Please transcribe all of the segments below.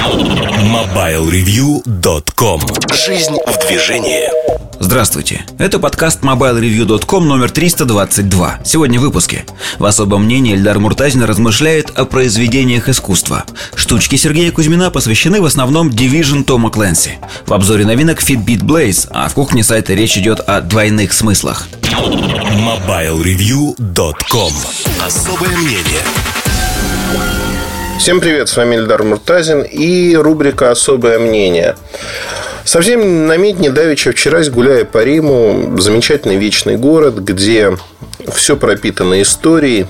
MobileReview.com. Жизнь в движении. Здравствуйте, это подкаст MobileReview.com номер 322. Сегодня в выпуске. В особом мнении Эльдар Муртазин размышляет о произведениях искусства. Штучки Сергея Кузьмина посвящены в основном Division Тома Клэнси. В обзоре новинок Fitbit Blaze, а в кухне сайта речь идет о двойных смыслах. MobileReview.com. Особое мнение. Всем привет, с вами Эльдар Муртазин и рубрика «Особое мнение». Совсем на медне давеча вчера, гуляя по Риму, замечательный вечный город, где все пропитано историей,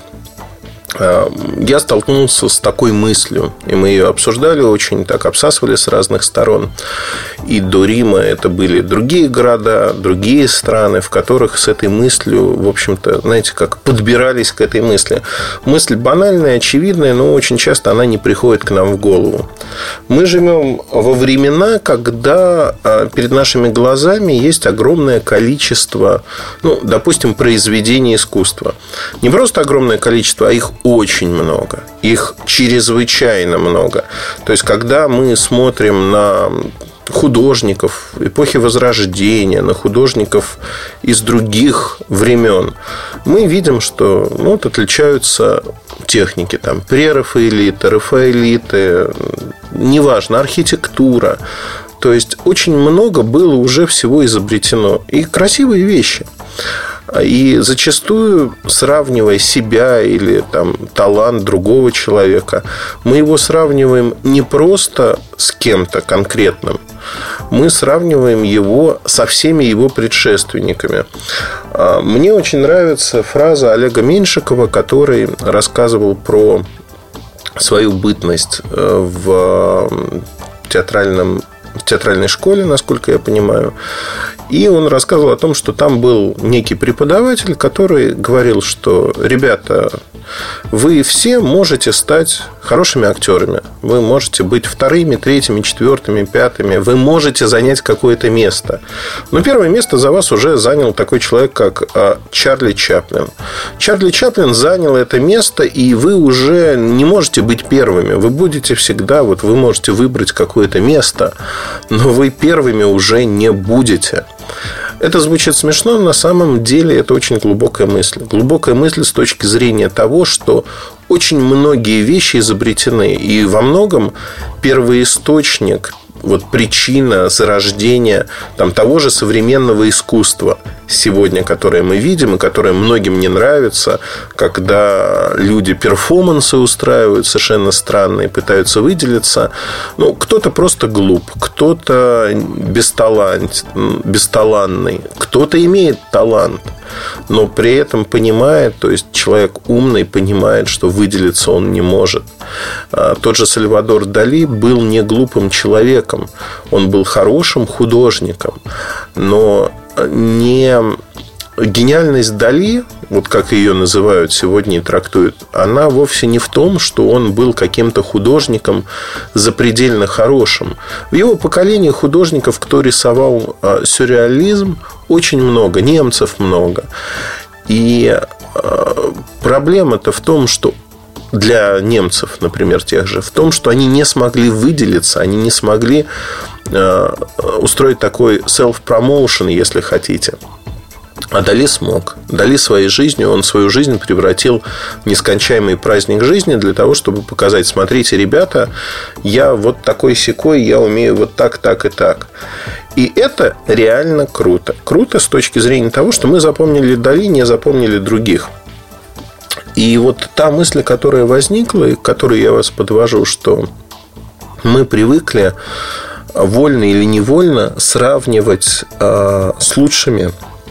я столкнулся с такой мыслью, и мы ее обсуждали очень, так обсасывали с разных сторон. И до Рима это были другие города, другие страны, в которых с этой мыслью, в общем-то, знаете, как подбирались к этой мысли. Мысль банальная, очевидная, но очень часто она не приходит к нам в голову. Мы живем во времена, когда перед нашими глазами есть огромное количество, допустим, произведений искусства. Не просто огромное количество, а их очень много. Их чрезвычайно много. То есть, когда мы смотрим на художников эпохи Возрождения, на художников из других времен, мы видим, что отличаются техники. Там прерафаэлиты, рафаэлиты, неважно, архитектура. То есть, очень много было уже всего изобретено. И красивые вещи. И зачастую, сравнивая себя или талант другого человека, мы его сравниваем не просто с кем-то конкретным, мы сравниваем его со всеми его предшественниками. Мне очень нравится фраза Олега Меньшикова, который рассказывал про свою бытность в театральной школе, насколько я понимаю. И он рассказывал о том, что там был некий преподаватель, который говорил, что: ребята, вы все можете стать хорошими актерами. Вы можете быть вторыми, третьими, четвертыми, пятыми. Вы можете занять какое-то место. Но первое место за вас уже занял такой человек, как Чарли Чаплин. Чарли Чаплин занял это место, и вы уже не можете быть первыми. Вы будете всегда, вы можете выбрать какое-то место, но вы первыми уже не будете. Это звучит смешно, но на самом деле это очень глубокая мысль. Глубокая мысль с точки зрения того, что очень многие вещи изобретены. И во многом первоисточник, причина зарождения того же современного искусства сегодня, которое мы видим и которое многим не нравится, когда люди перформансы устраивают совершенно странные, пытаются выделиться. Кто-то просто глуп, кто-то бесталанный, кто-то имеет талант, но при этом понимает, то есть человек умный понимает, что выделиться он не может. Тот же Сальвадор Дали был не глупым человеком, он был хорошим художником, но не гениальность Дали, как ее называют сегодня и трактуют, она вовсе не в том, что он был каким-то художником запредельно хорошим. В его поколении художников, кто рисовал сюрреализм, очень много, немцев много. И проблема-то в том, что для немцев, например, тех же, в том, что они не смогли выделиться, они не смогли устроить такой self-promotion, если хотите. А Дали смог. Дали своей жизнью, он свою жизнь превратил в нескончаемый праздник жизни для того, чтобы показать: смотрите, ребята, я такой-сякой, я умею так, так и так. И это реально круто. Круто с точки зрения того, что мы запомнили Дали, не запомнили других. И та мысль, которая возникла, и к которой я вас подвожу, что мы привыкли вольно или невольно сравнивать с лучшими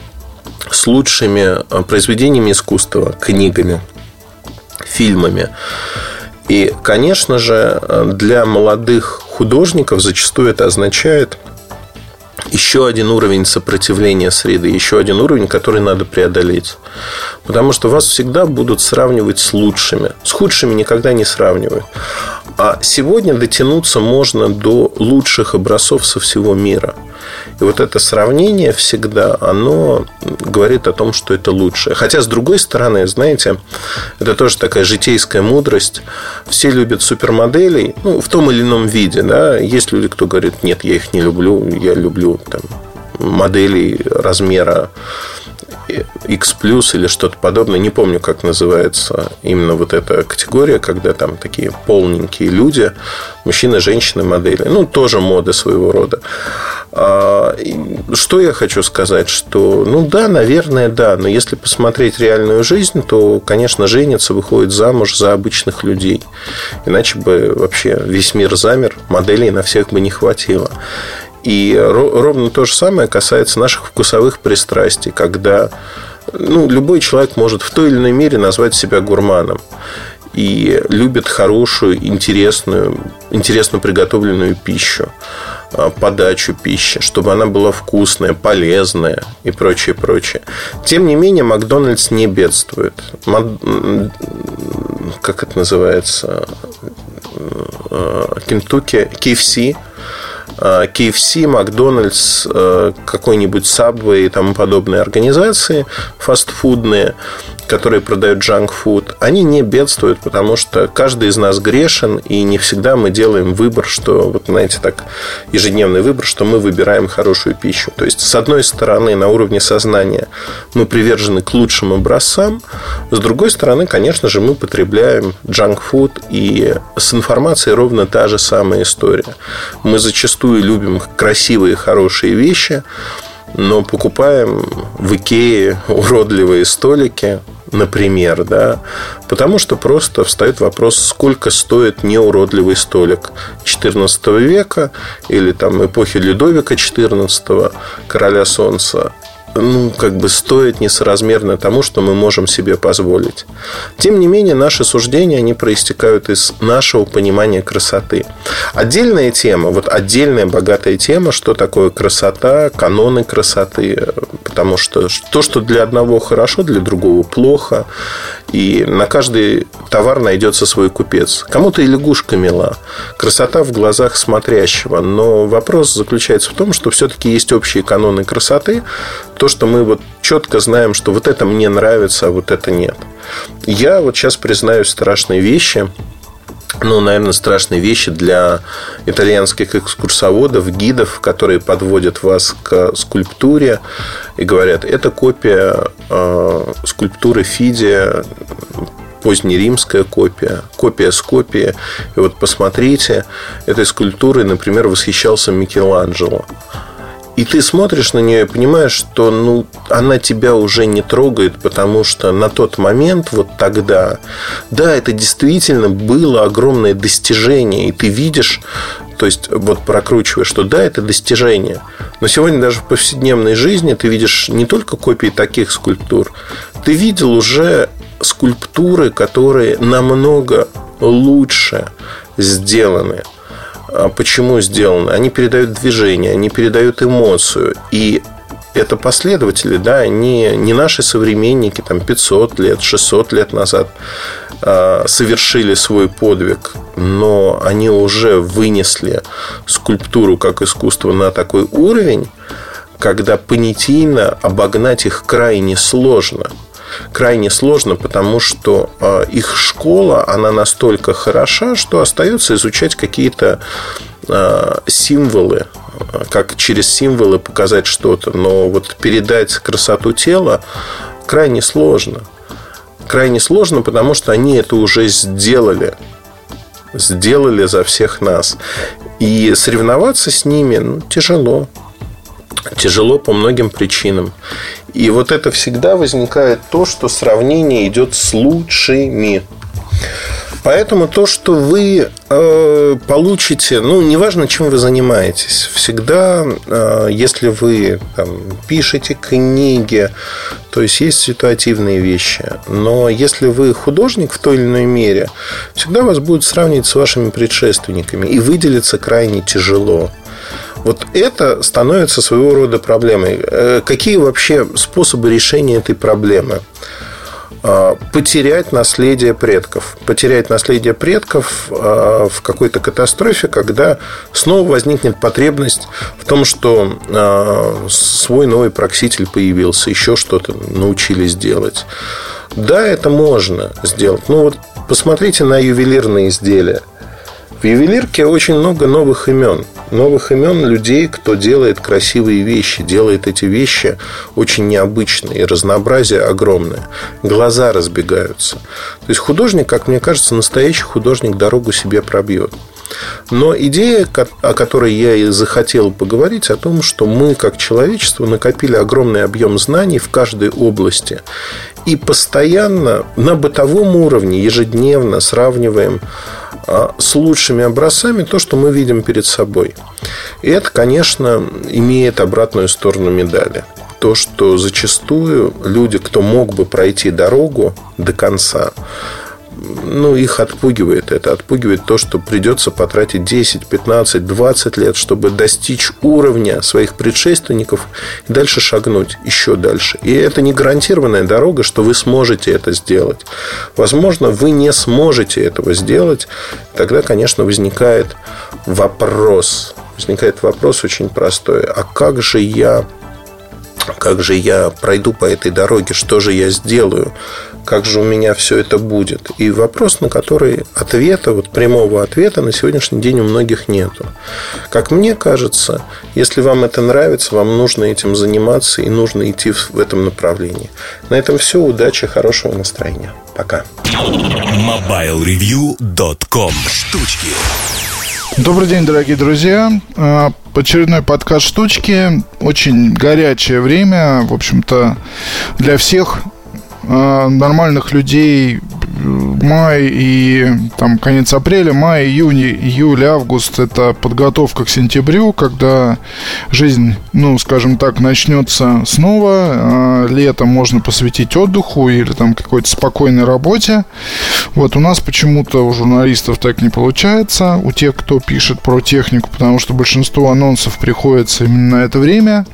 произведениями искусства, книгами, фильмами. И, конечно же, для молодых художников зачастую это означает еще один уровень сопротивления среды, еще один уровень, который надо преодолеть. Потому что вас всегда будут сравнивать с лучшими. С худшими никогда не сравнивают. А сегодня дотянуться можно до лучших образцов со всего мира. И вот это сравнение всегда, оно говорит о том, что это лучше. Хотя, с другой стороны, знаете, это тоже такая житейская мудрость. Все любят супермоделей, ну, в том или ином виде, да. Есть люди, кто говорит: нет, я их не люблю, я люблю там моделей размера X+ или что-то подобное. Не помню, как называется именно вот эта категория, когда там такие полненькие люди, мужчины, женщины, модели. Ну, тоже мода своего рода. Что я хочу сказать? Что, ну да, наверное, да. Но если посмотреть реальную жизнь, то, конечно, женятся, выходят замуж за обычных людей. Иначе бы вообще весь мир замер, моделей на всех бы не хватило. И ровно то же самое касается наших вкусовых пристрастий, когда, ну, любой человек может в той или иной мере назвать себя гурманом и любит хорошую, интересно приготовленную пищу, подачу пищи, чтобы она была вкусная, полезная и прочее, прочее. Тем не менее, Макдональдс не бедствует. Как это называется? Кентукки, KFC, Макдональдс, какой-нибудь Subway и тому подобные организации фастфудные, которые продают джанк-фуд, они не бедствуют, потому что каждый из нас грешен, и не всегда мы делаем выбор, что, вот знаете, так, ежедневный выбор, что мы выбираем хорошую пищу. То есть, с одной стороны, на уровне сознания мы привержены к лучшим образцам, с другой стороны, конечно же, мы потребляем джанк-фуд, и с информацией ровно та же самая история. Мы зачастую любим красивые, хорошие вещи, но покупаем в Икее уродливые столики, например, да, потому что просто встает вопрос, сколько стоит неуродливый столик XIV века или там эпохи Людовика XIV, короля солнца. Ну, как бы стоит несоразмерно тому, что мы можем себе позволить. Тем не менее, наши суждения, они проистекают из нашего понимания красоты. Отдельная тема, вот отдельная богатая тема, что такое красота, каноны красоты. Потому что то, что для одного хорошо, для другого плохо. И на каждый товар найдется свой купец. Кому-то и лягушка мила, красота в глазах смотрящего. Но вопрос заключается в том, что все-таки есть общие каноны красоты. То, что мы вот четко знаем, что вот это мне нравится, а вот это нет. Я вот сейчас признаюсь страшные вещи. Ну, наверное, страшные вещи для итальянских экскурсоводов, гидов, которые подводят вас к скульптуре и говорят: это копия скульптуры Фидия, позднеримская копия с копии. И вот посмотрите, этой скульптурой, например, восхищался Микеланджело. И ты смотришь на нее и понимаешь, что, ну, она тебя уже не трогает, потому что на тот момент, вот тогда, да, это действительно было огромное достижение. И ты видишь, то есть вот прокручиваешь, что да, это достижение. Но сегодня даже в повседневной жизни ты видишь не только копии таких скульптур, ты видел уже скульптуры, которые намного лучше сделаны. Почему сделаны? Они передают движение, они передают эмоцию. И это последователи, да, они не наши современники, там 500 лет, 600 лет назад совершили свой подвиг, но они уже вынесли скульптуру как искусство на такой уровень, когда понятийно обогнать их крайне сложно. Крайне сложно, потому что их школа, она настолько хороша, что остается изучать какие-то символы, как через символы показать что-то. Но вот передать красоту тела крайне сложно. Крайне сложно, потому что они это уже сделали. Сделали за всех нас. И соревноваться с ними тяжело. Тяжело по многим причинам. И вот это всегда возникает то, что сравнение идет с лучшими. Поэтому то, что вы получите, ну, неважно, чем вы занимаетесь, всегда, если вы там пишете книги, то есть ситуативные вещи. Но если вы художник в той или иной мере, всегда вас будут сравнивать с вашими предшественниками. И выделиться крайне тяжело. Вот это становится своего рода проблемой. Какие вообще способы решения этой проблемы? потерять наследие предков. Потерять наследие предков в какой-то катастрофе, когда снова возникнет потребность в том, что свой новый прокситель появился, еще что-то научились делать. Да, это можно сделать. Но вот посмотрите на ювелирные изделия. В ювелирке очень много новых имен. Новых имен людей, кто делает красивые вещи, делает эти вещи очень необычные, и разнообразие огромное. Глаза разбегаются. То есть художник, как мне кажется, настоящий художник дорогу себе пробьет. Но идея, о которой я и захотел поговорить, о том, что мы, как человечество, накопили огромный объем знаний в каждой области и постоянно на бытовом уровне, ежедневно сравниваем с лучшими образцами то, что мы видим перед собой. И это, конечно, имеет обратную сторону медали. То, что зачастую люди, кто мог бы пройти дорогу до конца, их отпугивает это. Отпугивает то, что придется потратить 10, 15, 20 лет, чтобы достичь уровня своих предшественников и дальше шагнуть еще дальше. И это не гарантированная дорога, что вы сможете это сделать. Возможно, вы не сможете этого сделать. Тогда, конечно, возникает вопрос. Возникает вопрос очень простой. А как же я пройду по этой дороге? Что же я сделаю? Как же у меня все это будет? И вопрос, на который прямого ответа на сегодняшний день у многих нету. Как мне кажется, если вам это нравится, вам нужно этим заниматься и нужно идти в этом направлении. На этом все. Удачи, хорошего настроения. Пока. MobileReview.com. Штучки. Добрый день, дорогие друзья. Очередной подкаст «Штучки». Очень горячее время, в общем-то, для всех нормальных людей. Май и конец апреля, май, июнь, июль, август — это подготовка к сентябрю, когда жизнь, скажем так, начнется снова. Лето можно посвятить отдыху или какой-то спокойной работе. Вот у нас почему-то у журналистов так не получается, у тех, кто пишет про технику, потому что большинство анонсов приходится именно на это время.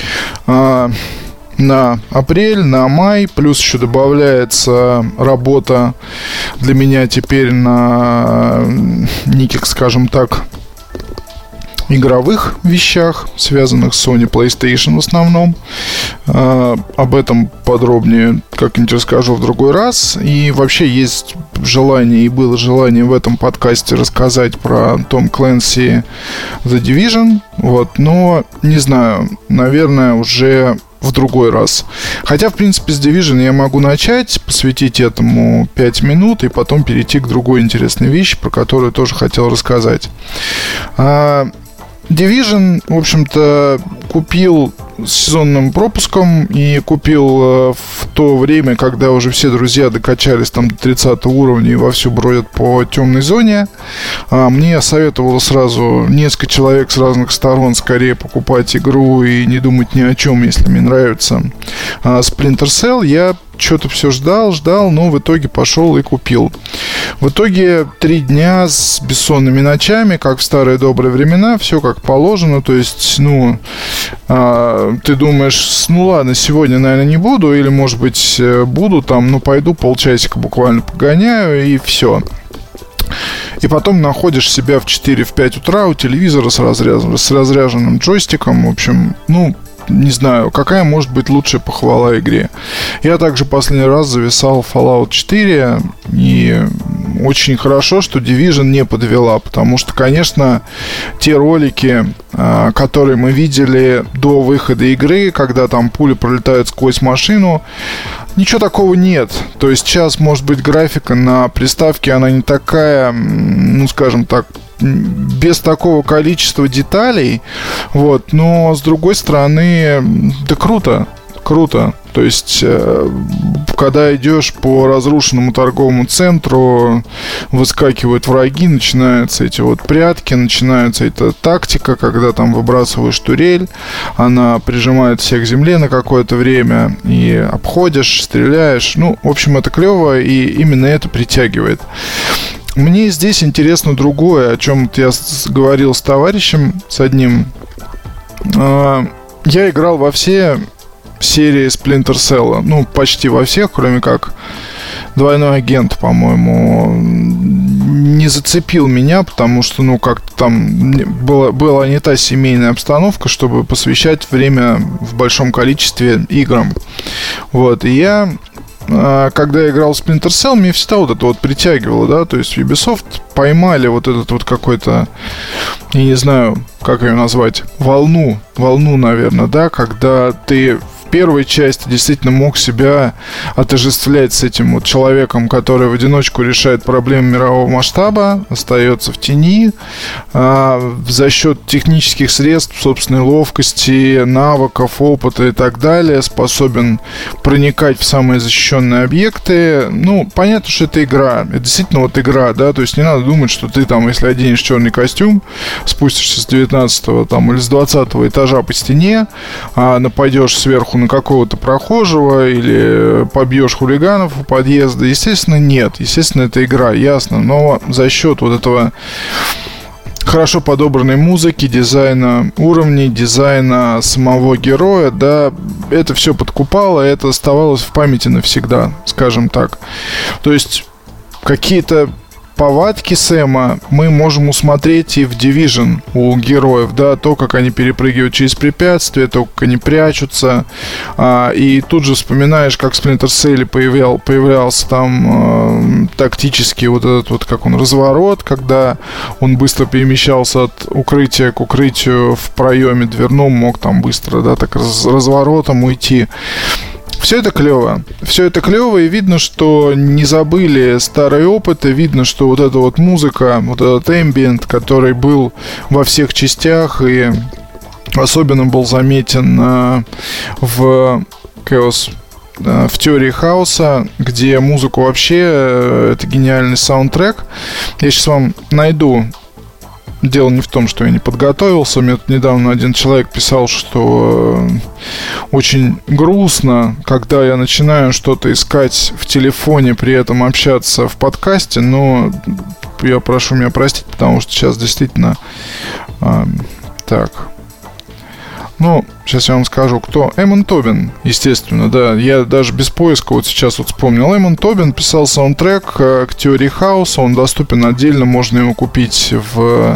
На апрель, на май, плюс еще добавляется работа для меня теперь на неких, скажем так, игровых вещах, связанных с Sony PlayStation в основном. Об этом подробнее как-нибудь расскажу в другой раз. И вообще есть желание, и было желание в этом подкасте рассказать про Tom Clancy The Division. Но не знаю, наверное, уже в другой раз. Хотя, в принципе, с Division я могу начать, посвятить этому 5 минут и потом перейти к другой интересной вещи, про которую тоже хотел рассказать. Division, в общем-то, купил с сезонным пропуском и купил в то время, когда уже все друзья докачались до 30 уровня и вовсю бродят по темной зоне. Мне советовало сразу несколько человек с разных сторон скорее покупать игру и не думать ни о чем, если мне нравится Splinter Cell. Я что-то все ждал, но в итоге пошел и купил. В итоге 3 дня с бессонными ночами, как в старые добрые времена, все как положено. То есть, ты думаешь, ладно, сегодня, наверное, не буду, или, может быть, буду пойду полчасика буквально погоняю, и все. И потом находишь себя в 4-5 утра у телевизора с разряженным джойстиком. В общем, не знаю, какая может быть лучшая похвала игре. Я также последний раз зависал в Fallout 4. И очень хорошо, что Division не подвела. Потому что, конечно, те ролики, которые мы видели до выхода игры, когда пули пролетают сквозь машину, ничего такого нет. То есть сейчас, может быть, графика на приставке, она не такая, скажем так, без такого количества деталей. Но, с другой стороны, да круто. То есть, когда идешь по разрушенному торговому центру, выскакивают враги, начинаются эти прятки, начинается эта тактика, когда выбрасываешь турель, она прижимает всех к земле на какое-то время, и обходишь, стреляешь. В общем, это клево, и именно это притягивает. Мне здесь интересно другое, о чем я говорил с товарищем, с одним. Я играл во все серии Splinter Cell. Ну, почти во всех, кроме как «Двойной агент», по-моему, не зацепил меня, потому что, ну, как-то там была не та семейная обстановка, чтобы посвящать время в большом количестве играм. Вот, и я, когда играл в Splinter Cell, мне всегда вот это вот притягивало, да, то есть Ubisoft поймали вот этот вот какой-то, я не знаю, как ее назвать, волну, наверное, да, когда ты в первой части действительно мог себя отождествлять с этим вот человеком, который в одиночку решает проблемы мирового масштаба, остается в тени, за счет технических средств, собственной ловкости, навыков, опыта и так далее, способен проникать в самые защищенные объекты. Ну, понятно, что это игра. Это действительно вот игра, да, то есть не надо думать, что ты там, если оденешь черный костюм, спустишься с 19-го там или с 20-го этажа по стене, нападешь сверху на какого-то прохожего или побьешь хулиганов у подъезда. Естественно, нет. Естественно, это игра, ясно. Но за счет вот этого хорошо подобранной музыки, дизайна уровней, дизайна самого героя, да, это все подкупало, это оставалось в памяти навсегда, скажем так. То есть какие-то повадки Сэма мы можем усмотреть и в Division у героев, да, то, как они перепрыгивают через препятствия, то, как они прячутся, и тут же вспоминаешь, как в Splinter Cell появлялся там тактический вот этот вот, как он, разворот, когда он быстро перемещался от укрытия к укрытию в проеме дверном, мог там быстро, да, так разворотом уйти. Все это клево, и видно, что не забыли старые опыты, видно, что вот эта вот музыка, вот этот эмбиент, который был во всех частях и особенно был заметен в Chaos, в теории хаоса, где музыку вообще, это гениальный саундтрек. Я сейчас вам найду. Дело не в том, что я не подготовился. Мне тут недавно один человек писал, что очень грустно, когда я начинаю что-то искать в телефоне, при этом общаться в подкасте. Но я прошу меня простить, потому что сейчас действительно... Так... Ну, сейчас я вам скажу, кто. Эммон Тобин, естественно, да. Я даже без поиска вот сейчас вот вспомнил. Эммон Тобин писал саундтрек к теории хаоса. Он доступен отдельно, можно его купить в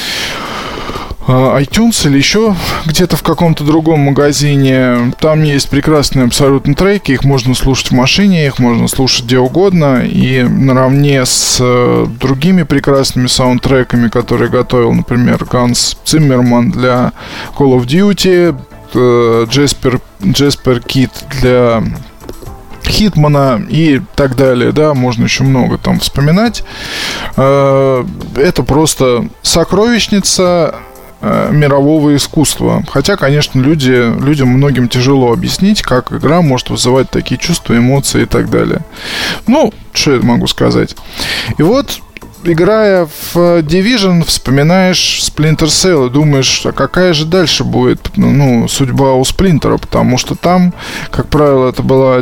iTunes или еще где-то в каком-то другом магазине. Там есть прекрасные абсолютно треки. Их можно слушать в машине, их можно слушать где угодно. И наравне с другими прекрасными саундтреками, которые готовил, например, Ганс Циммерман для Call of Duty, Джеспер Кит для Хитмана и так далее, да, можно еще много там вспоминать. Это просто сокровищница мирового искусства. Хотя, конечно, людям многим тяжело объяснить, как игра может вызывать такие чувства, эмоции и так далее. Ну, что я могу сказать? И вот, играя в Division, вспоминаешь Splinter Cell и думаешь, а какая же дальше будет, судьба у Сплинтера, потому что там, как правило, это был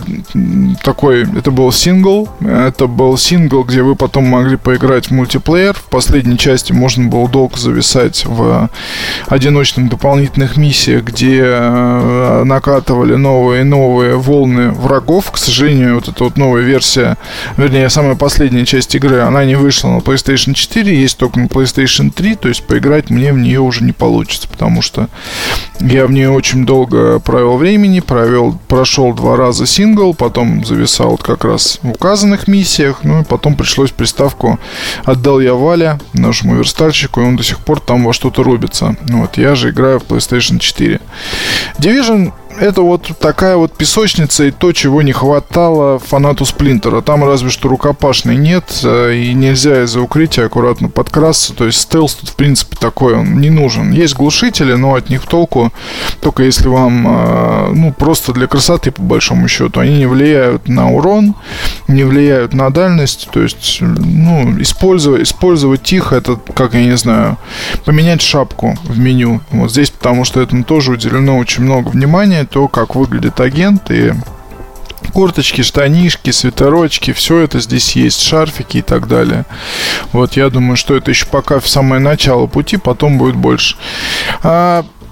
сингл, где вы потом могли поиграть в мультиплеер. В последней части можно было долго зависать в одиночных дополнительных миссиях, где накатывали новые и новые волны врагов. К сожалению, вот эта вот новая версия, вернее, самая последняя часть игры, она не вышла на PlayStation 4, есть только на PlayStation 3, то есть поиграть мне в нее уже не получится, потому что я в нее очень долго провел времени, прошел 2 раза сингл, потом зависал вот как раз в указанных миссиях, ну и потом пришлось приставку, отдал я Вале, нашему верстальщику, и он до сих пор там во что-то рубится. Вот, я же играю в PlayStation 4. Division — это вот такая вот песочница и то, чего не хватало фанату Сплинтера. Там разве что рукопашной нет, и нельзя из-за укрытия аккуратно подкрасться. То есть стелс тут, в принципе, такой, он не нужен. Есть глушители, но от них толку только если вам, просто для красоты, по большому счету. Они не влияют на урон, не влияют на дальность. То есть, использовать тихо, это, как, я не знаю, поменять шапку в меню. Вот здесь, потому что этому тоже уделено очень много внимания. То, как выглядит агент, и курточки, штанишки, свитерочки, все это здесь есть, шарфики и так далее. Вот, я думаю, что это еще пока в самое начало пути, потом будет больше.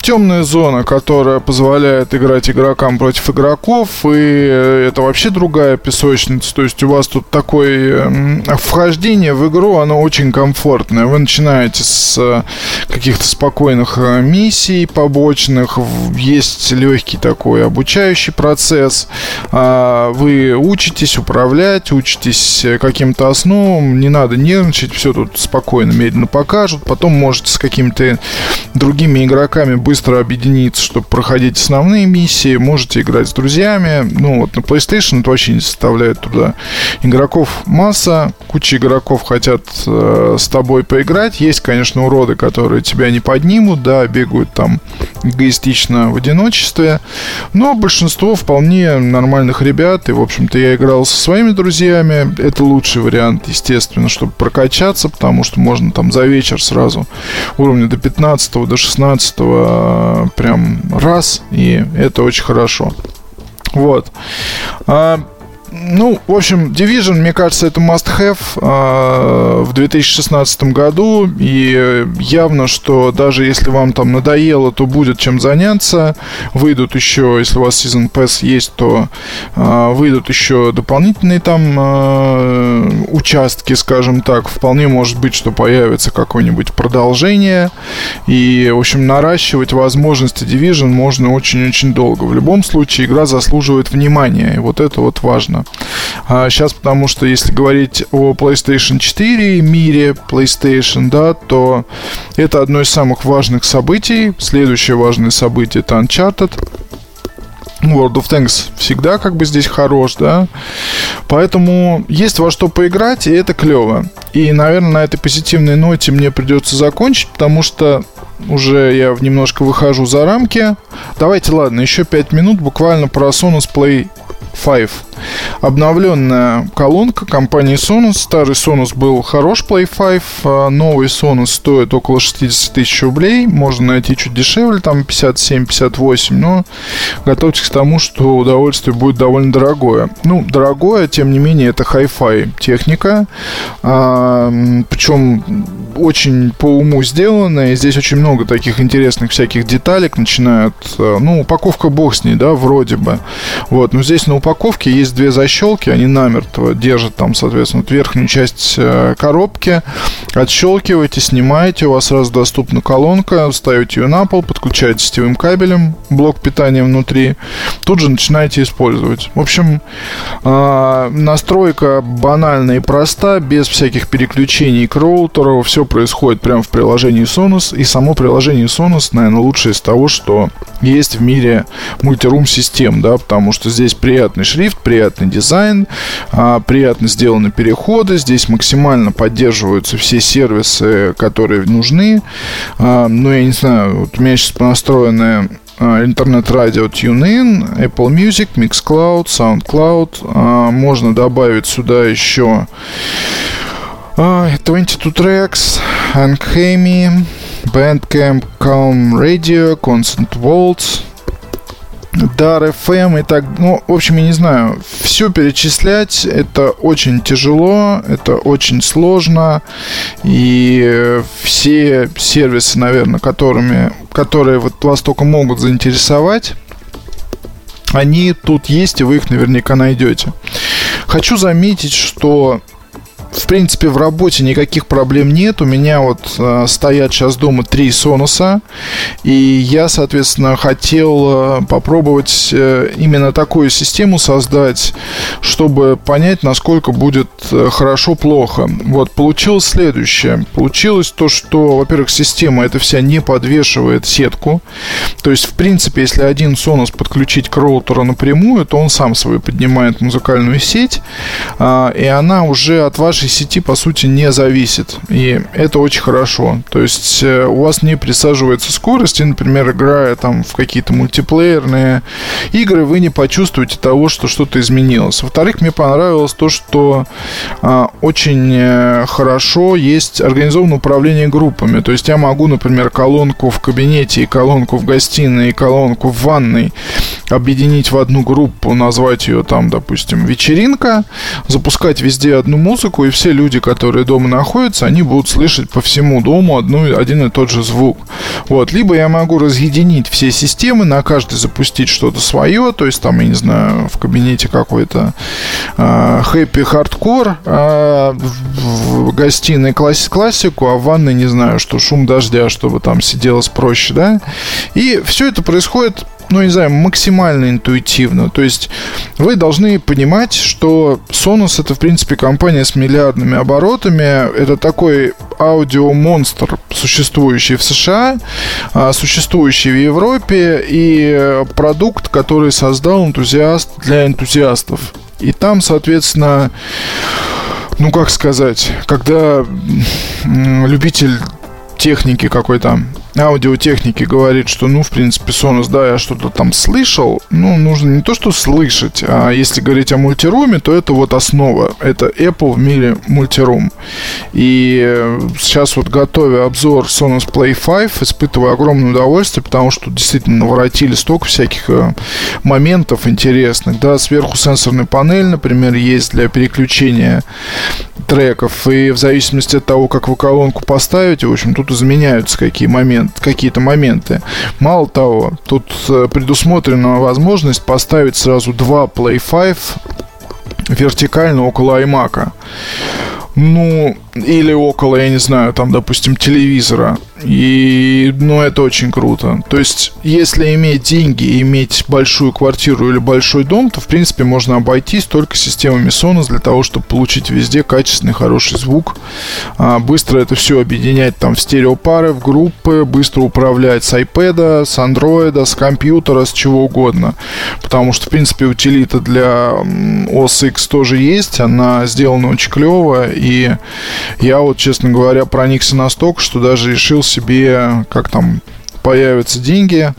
темная зона, которая позволяет играть игрокам против игроков, и это вообще другая песочница. То есть у вас тут такое вхождение в игру, оно очень комфортное. Вы начинаете с каких-то спокойных миссий побочных, есть легкий такой обучающий процесс. Вы учитесь управлять, учитесь каким-то основам, не надо нервничать, все тут спокойно, медленно покажут. Потом можете с какими-то другими игроками быстро объединиться, чтобы проходить основные миссии. Можете играть с друзьями. Ну, вот на PlayStation это вообще не составляет труда. Игроков масса, куча игроков хотят с тобой поиграть. Есть, конечно, уроды, которые тебя не поднимут, да, бегают там эгоистично в одиночестве. Но большинство вполне нормальных ребят. И, в общем-то, я играл со своими друзьями. Это лучший вариант, естественно, чтобы прокачаться, потому что можно там за вечер сразу уровня до 15, до 16 прям раз, и это очень хорошо. Вот. Ну, в общем, Division, мне кажется, это must-have в 2016 году. И явно, что даже если вам там надоело, то будет чем заняться. Выйдут еще, если у вас Season Pass есть, то выйдут еще дополнительные там участки, скажем так. Вполне может быть, что появится какое-нибудь продолжение. И, в общем, наращивать возможности Division можно очень-очень долго. В любом случае, игра заслуживает внимания. И вот это вот важно. Сейчас, потому что если говорить о PlayStation 4 мире PlayStation, да, то это одно из самых важных событий. Следующее важное событие — это Uncharted. World of Tanks всегда как бы здесь хорош, да. Поэтому есть во что поиграть, и это клево. И, наверное, на этой позитивной ноте мне придется закончить, потому что уже я немножко выхожу за рамки. Давайте, ладно, еще 5 минут буквально про Sonos Play 5. Обновленная колонка компании Sonos. Старый Sonos был хорош, Play 5. Новый Sonos стоит около 60 тысяч рублей. Можно найти чуть дешевле, там 57-58. Но готовьтесь к тому, что удовольствие будет довольно дорогое. Ну, дорогое, тем не менее, это Hi-Fi техника. Причем очень по уму сделанная. И здесь очень много таких интересных всяких деталек. Начинают, ну, упаковка бог с ней, да, вроде бы. Вот, но здесь на упаковке есть две защелки, они намертво держат там, соответственно, верхнюю часть коробки. Отщелкиваете, снимаете, у вас сразу доступна колонка, ставите ее на пол, подключаете сетевым кабелем, блок питания внутри, тут же начинаете использовать. В общем, настройка банальная и проста, без всяких переключений к роутеру, все происходит прямо в приложении Sonos, и само приложение Sonos, наверное, лучшее из того, что есть в мире мультирум-систем, да, потому что здесь приятный шрифт, приятный дизайн, приятно сделаны переходы, здесь максимально поддерживаются все сервисы, которые нужны. Ну, я не знаю, вот у меня сейчас настроены интернет-радио TuneIn, Apple Music, Mixcloud, SoundCloud. Можно добавить сюда еще 22 Tracks, Uncanny, Bandcamp, Calm Radio, Constant Volts, DAR FM и так, ну, в общем, я не знаю, все перечислять это очень тяжело, это очень сложно, и все сервисы, наверное, которые вот вас только могут заинтересовать, они тут есть, и вы их наверняка найдете. Хочу заметить, что в принципе, в работе никаких проблем нет. У меня вот стоят сейчас дома 3 Sonos'а. И я, соответственно, хотел попробовать именно такую систему создать, чтобы понять, насколько будет хорошо-плохо. Вот, получилось следующее. Получилось то, что, во-первых, система эта вся не подвешивает сетку. То есть, в принципе, если один Sonos подключить к роутеру напрямую, то он сам свою поднимает музыкальную сеть, и она уже от вашей сети, по сути, не зависит. И это очень хорошо. То есть у вас не присаживается скорость, и, например, играя там в какие-то мультиплеерные игры, вы не почувствуете того, что что-то изменилось. Во-вторых, мне понравилось то, что очень хорошо есть организованное управление группами. То есть я могу, например, колонку в кабинете, и колонку в гостиной, и колонку в ванной объединить в одну группу, назвать ее там, допустим, вечеринка, запускать везде одну музыку, и все люди, которые дома находятся, они будут слышать по всему дому один и тот же звук. Вот. Либо я могу разъединить все системы, на каждой запустить что-то свое, то есть там, я не знаю, в кабинете какой-то хэппи хардкор, в гостиной классику, а в ванной, не знаю, что шум дождя, чтобы там сиделось проще, да? И все это происходит, ну, не знаю, максимально интуитивно. То есть вы должны понимать, что Sonos — это, в принципе, компания с миллиардными оборотами. Это такой аудиомонстр, существующий в США, существующий в Европе, и продукт, который создал энтузиаст для энтузиастов. И там, соответственно, ну, как сказать, когда любитель техники какой-то, аудиотехники говорит, что, ну, в принципе, Sonos, да, я что-то там слышал. Ну, нужно не то, что слышать, а если говорить о мультируме, то это вот основа. Это Apple в мире мультирум. И сейчас вот, готовя обзор Sonos Play 5, испытываю огромное удовольствие, потому что действительно наворотили столько всяких моментов интересных. Да, сверху сенсорная панель, например, есть для переключения треков. И в зависимости от того, как вы колонку поставите, в общем, тут изменяются какие-то моменты. Мало того, тут предусмотрена возможность поставить сразу два Play 5 вертикально около iMac. Ну, или около, я не знаю, там, допустим, телевизора. И, ну, это очень круто. То есть, если иметь деньги и иметь большую квартиру или большой дом, то, в принципе, можно обойтись только системами Sonos для того, чтобы получить везде качественный, хороший звук. Быстро это все объединять там в стереопары, в группы, быстро управлять с iPad, с Android, с компьютера, с чего угодно. Потому что, в принципе, утилита для OS X тоже есть. Она сделана очень клево. И я вот, честно говоря, проникся настолько, что даже решил себе, как там появятся деньги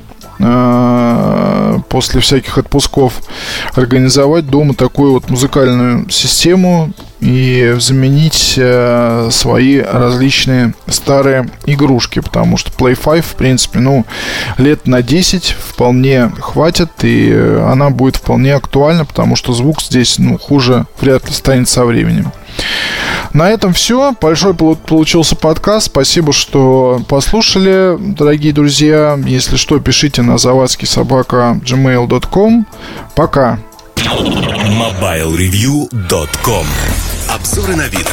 после всяких отпусков, организовать дома такую вот музыкальную систему и заменить свои различные старые игрушки, потому что Play 5, в принципе, ну, лет на 10 вполне хватит, и она будет вполне актуальна, потому что звук здесь, ну, хуже вряд ли станет со временем. На этом все. Большой получился подкаст. Спасибо, что послушали, дорогие друзья. Если что, пишите на завадский@gmail.com. Пока. MobileReview.com. Обзоры новинок.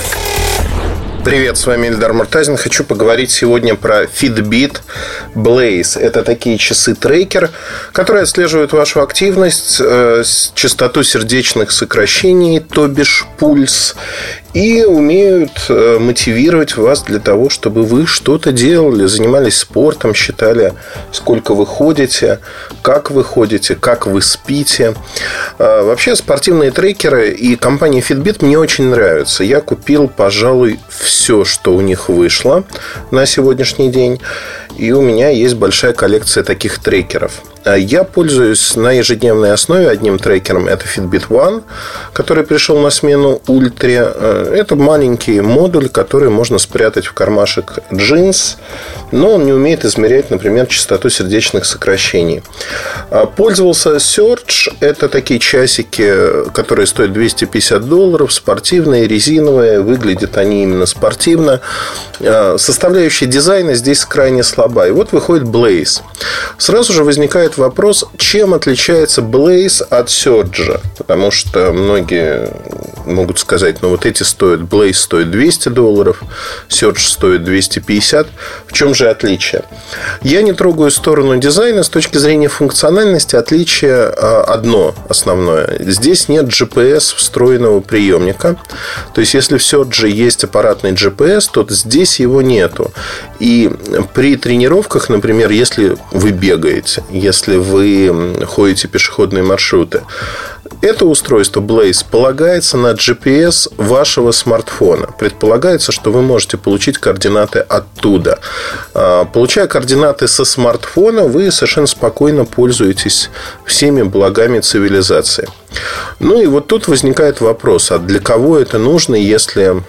Привет, с вами Эльдар Муртазин. Хочу поговорить сегодня про Fitbit Blaze. Это такие часы-трекер, которые отслеживают вашу активность, частоту сердечных сокращений, то бишь пульс, и умеют мотивировать вас для того, чтобы вы что-то делали, занимались спортом, считали, сколько вы ходите, как вы спите. Вообще, спортивные трекеры и компания Fitbit мне очень нравятся. Я купил, пожалуй, все, что у них вышло на сегодняшний день. И у меня есть большая коллекция таких трекеров. Я пользуюсь на ежедневной основе одним трекером. Это Fitbit One, который пришел на смену Ultra. Это маленький модуль, который можно спрятать в кармашек джинс, но он не умеет измерять, например, частоту сердечных сокращений. Пользовался Surge. Это такие часики, которые стоят $250, спортивные, резиновые. Выглядят они именно спортивно. Составляющая дизайна здесь крайне слаба. И вот выходит Blaze. Сразу же возникает вопрос, чем отличается Blaze от Surge? Потому что многие могут сказать, ну вот эти стоят, Blaze стоит $200, Surge стоит $250. В чем же отличие? Я не трогаю сторону дизайна. С точки зрения функциональности отличие одно основное. Здесь нет GPS встроенного приемника. То есть, если в Surge есть аппаратный GPS, то здесь его нету. И при тренировках, например, если вы бегаете, если вы ходите пешеходные маршруты, это устройство Blaze полагается на GPS вашего смартфона. Предполагается, что вы можете получить координаты оттуда. Получая координаты со смартфона, вы совершенно спокойно пользуетесь всеми благами цивилизации. Ну и вот тут возникает вопрос, а для кого это нужно, если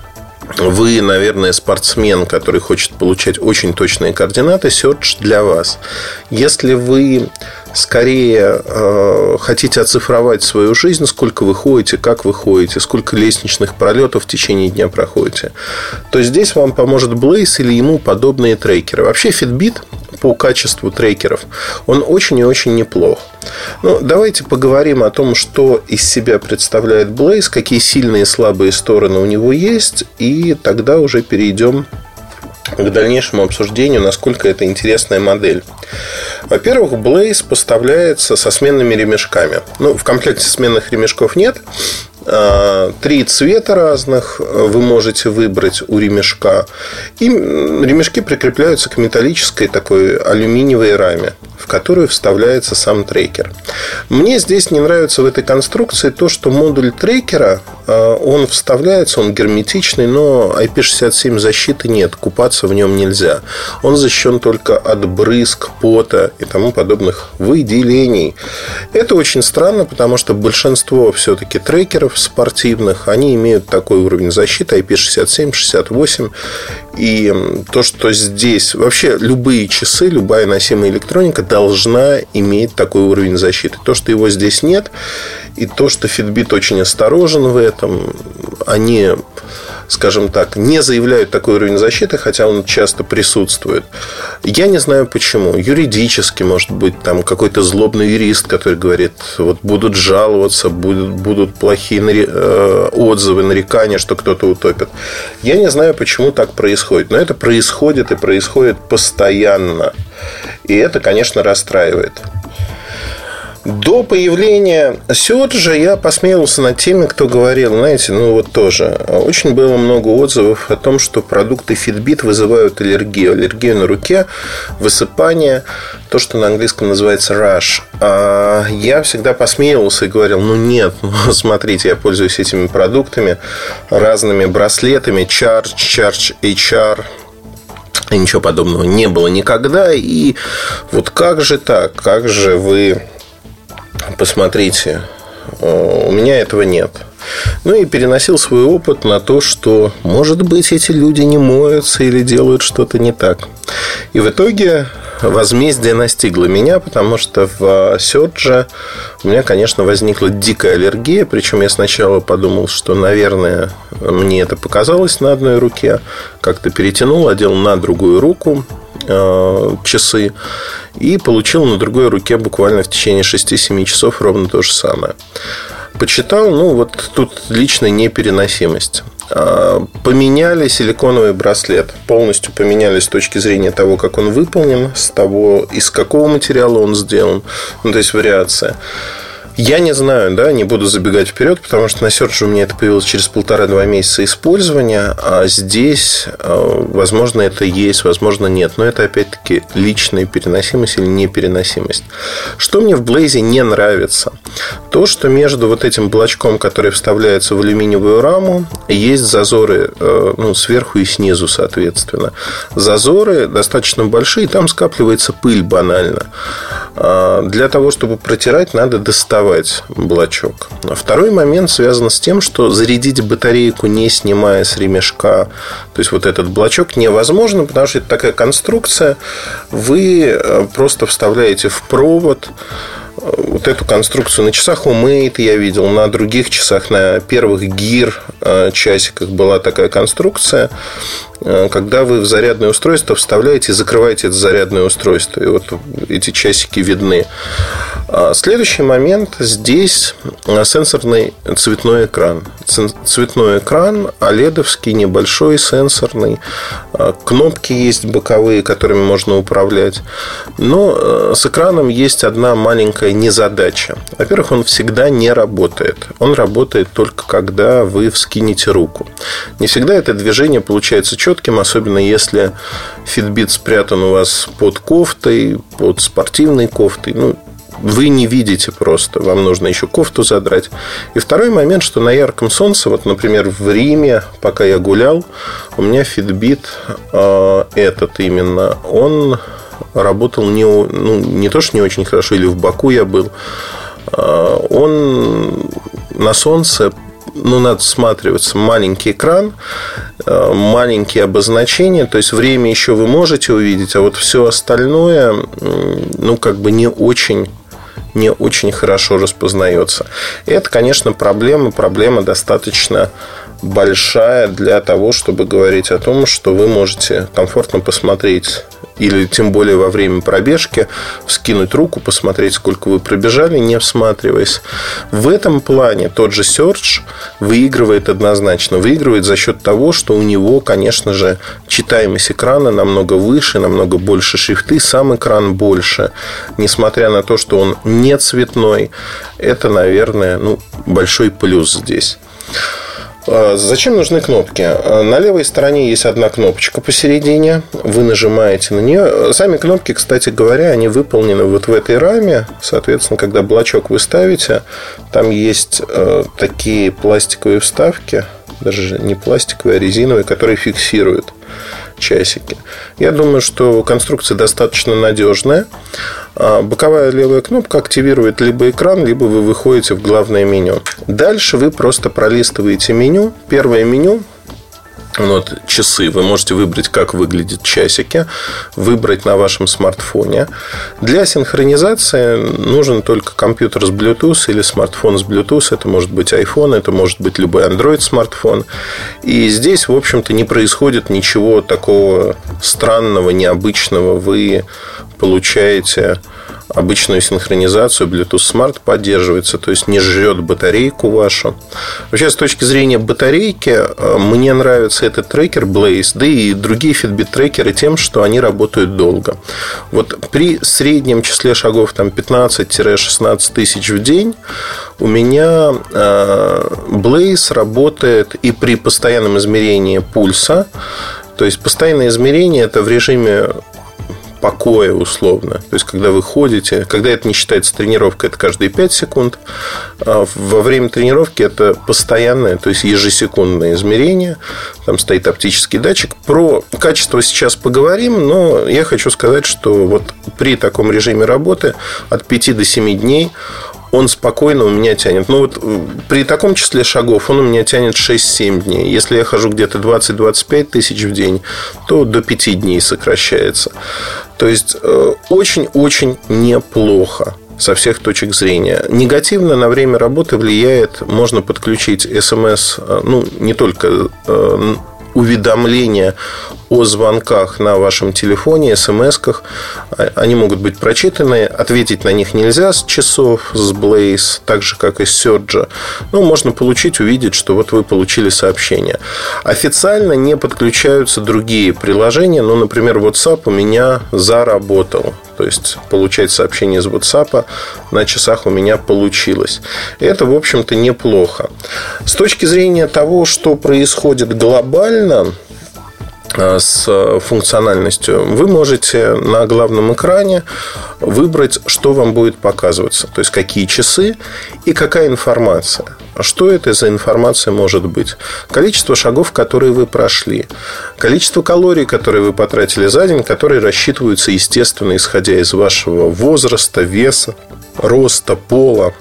вы, наверное, спортсмен, который хочет получать очень точные координаты, Surge для вас. Если вы скорее хотите оцифровать свою жизнь, сколько вы ходите, как вы ходите, сколько лестничных пролетов в течение дня проходите, то здесь вам поможет Blaze или ему подобные трекеры. Вообще Fitbit по качеству трекеров, он очень и очень неплох. Но давайте поговорим о том, что из себя представляет Blaze, какие сильные и слабые стороны у него есть, и тогда уже перейдем к дальнейшему обсуждению, насколько это интересная модель. Во-первых, Blaze поставляется со сменными ремешками. В комплекте сменных ремешков нет. 3 цвета разных вы можете выбрать у ремешка. И ремешки прикрепляются к металлической такой алюминиевой раме, в которую вставляется сам трекер. Мне здесь не нравится в этой конструкции то, что модуль трекера, он вставляется, он герметичный, но IP67 защиты нет, купаться в нем нельзя. Он защищен только от брызг, пота и тому подобных выделений. Это очень странно, потому что большинство все-таки трекеров спортивных, они имеют такой уровень защиты IP67, 68. И то, что здесь вообще любые часы, любая носимая электроника должна иметь такой уровень защиты. То, что его здесь нет, и то, что Fitbit очень осторожен в этом, они, скажем так, не заявляют такой уровень защиты, хотя он часто присутствует. Я не знаю почему. Юридически, может быть, там какой-то злобный юрист, который говорит, вот будут жаловаться, будут плохие отзывы, нарекания, что кто-то утопит. Я не знаю, почему так происходит. Но это происходит и происходит постоянно. И это, конечно, расстраивает. До появления Surge я посмеялся над теми, кто говорил, знаете, тоже. Очень было много отзывов о том, что продукты Fitbit вызывают аллергию. Аллергию на руке, высыпание, то, что на английском называется rash. А я всегда посмеялся и говорил, нет, смотрите, я пользуюсь этими продуктами, разными браслетами, Charge HR. И ничего подобного не было никогда. И вот как же так? Как же вы... Посмотрите, у меня этого нет. И переносил свой опыт на то, что, может быть, эти люди не моются или делают что-то не так. И в итоге возмездие настигло меня, потому что в Surge у меня, конечно, возникла дикая аллергия. Причем я сначала подумал, что, наверное, мне это показалось на одной руке. Как-то перетянул, одел на другую руку часы и получил на другой руке буквально в течение 6-7 часов ровно то же самое. Почитал, вот тут личная непереносимость. Поменяли силиконовый браслет. Полностью поменяли с точки зрения того, как он выполнен, с того, из какого материала он сделан. То есть вариация. Я не знаю, не буду забегать вперед, потому что на Surge у меня это появилось через 1,5-2 месяца использования, а здесь, возможно, это есть, возможно, нет. Но это, опять-таки, личная переносимость или непереносимость. Что мне в Blaze не нравится? То, что между вот этим блочком, который вставляется в алюминиевую раму, есть зазоры сверху и снизу, соответственно. Зазоры достаточно большие, там скапливается пыль банально. Для того, чтобы протирать, надо доставать блочок. Второй момент связан с тем, что зарядить батарейку, не снимая с ремешка, то есть вот этот блочок, невозможно, потому что это такая конструкция. Вы просто вставляете в провод вот эту конструкцию. На часах Homemade я видел, на других часах, на первых Gear часиках была такая конструкция, когда вы в зарядное устройство вставляете и закрываете это зарядное устройство. И вот эти часики видны. Следующий момент. Здесь сенсорный цветной экран. Цветной экран, OLED-овский, небольшой, сенсорный. Кнопки есть боковые, которыми можно управлять. Но с экраном есть одна маленькая незадача. Во-первых, он всегда не работает. Он работает только когда вы вскинете руку. Не всегда это движение получается четким, особенно если Fitbit спрятан у вас под кофтой, под спортивной кофтой. Вы не видите просто. Вам нужно еще кофту задрать. И второй момент, что на ярком солнце, вот, например, в Риме, пока я гулял, у меня Fitbit этот именно, он работал не то, что не очень хорошо, или в Баку я был. Он на солнце, надо всматриваться. Маленький экран, маленькие обозначения. То есть время еще вы можете увидеть, а вот все остальное, не очень не очень хорошо распознается. И это, конечно, проблема достаточно большая для того, чтобы говорить о том, что вы можете комфортно посмотреть, или тем более во время пробежки, вскинуть руку, посмотреть, сколько вы пробежали, не всматриваясь. В этом плане тот же Surge выигрывает однозначно. Выигрывает за счет того, что у него, конечно же, читаемость экрана намного выше, намного больше шрифты, сам экран больше. Несмотря на то, что он не цветной, это, наверное, большой плюс здесь. Зачем нужны кнопки? На левой стороне есть одна кнопочка посередине. Вы нажимаете на нее. Сами кнопки, кстати говоря, они выполнены вот в этой раме. Соответственно, когда блочок вы ставите, там есть такие пластиковые вставки. Даже не пластиковые, а резиновые, которые фиксируют часики. Я думаю, что конструкция достаточно надежная. Боковая левая кнопка активирует либо экран, либо вы выходите в главное меню. Дальше вы просто пролистываете меню. Первое меню. Вот часы. Вы можете выбрать, как выглядят часики, выбрать на вашем смартфоне. Для синхронизации нужен только компьютер с Bluetooth или смартфон с Bluetooth. Это может быть iPhone, это может быть любой Android смартфон. И здесь, в общем-то, не происходит ничего такого странного, необычного. Вы получаете обычную синхронизацию. Bluetooth Smart поддерживается, то есть не жрет батарейку вашу. Вообще, с точки зрения батарейки, мне нравится этот трекер Blaze, да и другие Fitbit-трекеры тем, что они работают долго. Вот при среднем числе шагов 15-16 тысяч в день у меня Blaze работает и при постоянном измерении пульса. То есть постоянное измерение — это в режиме покоя условно. То есть, когда вы ходите, когда это не считается тренировкой, это каждые 5 секунд. А во время тренировки это постоянное, то есть ежесекундное измерение. Там стоит оптический датчик. Про качество сейчас поговорим, но я хочу сказать, что вот при таком режиме работы от 5 до 7 дней он спокойно у меня тянет. Но вот при таком числе шагов он у меня тянет 6-7 дней. Если я хожу где-то 20-25 тысяч в день, то до 5 дней сокращается. То есть очень-очень неплохо со всех точек зрения. Негативно на время работы влияет, можно подключить СМС, не только уведомления о звонках на вашем телефоне, смс-ках. Они могут быть прочитаны. Ответить на них нельзя с часов, с Blaze, так же, как и с Surge. Но можно увидеть, что вот вы получили сообщение. Официально не подключаются другие приложения. Например, WhatsApp у меня заработал. То есть, получать сообщение из WhatsApp на часах у меня получилось. И это, в общем-то, неплохо. С точки зрения того, что происходит глобально с функциональностью, вы можете на главном экране выбрать, что вам будет показываться. То есть, какие часы и какая информация. Что это за информация может быть? Количество шагов, которые вы прошли. Количество калорий, которые вы потратили за день, которые рассчитываются, естественно, исходя из вашего возраста, веса, роста, пола,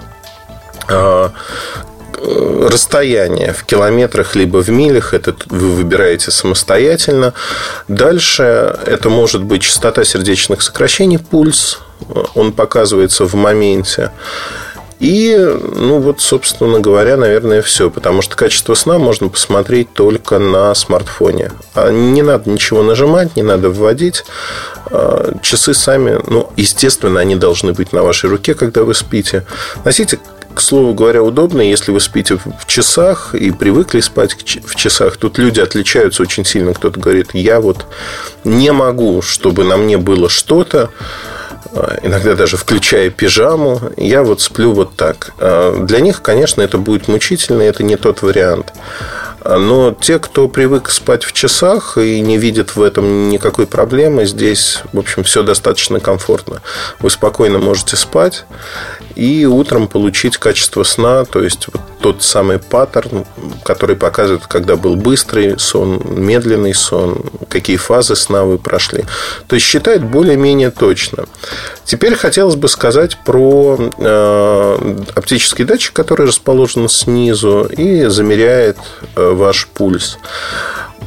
расстояние в километрах либо в милях. Это вы выбираете самостоятельно. Дальше это может быть частота сердечных сокращений, пульс. Он показывается в моменте. И, собственно говоря, наверное, все. Потому что качество сна можно посмотреть только на смартфоне. Не надо ничего нажимать, не надо вводить. Часы сами, естественно, они должны быть на вашей руке, когда вы спите. Носите, к слову говоря, удобно, если вы спите в часах и привыкли спать в часах. Тут люди отличаются очень сильно. Кто-то говорит, я не могу, чтобы на мне было что-то. Иногда даже включая пижаму. Я сплю вот так. Для них, конечно, это будет мучительно. Это не тот вариант. Но те, кто привык спать в часах и не видит в этом никакой проблемы, здесь, в общем, все достаточно комфортно. Вы спокойно можете спать и утром получить качество сна, то есть тот самый паттерн, который показывает, когда был быстрый сон, медленный сон, какие фазы сна вы прошли. То есть считает более-менее точно. Теперь хотелось бы сказать про оптический датчик, который расположен снизу и замеряет ваш пульс.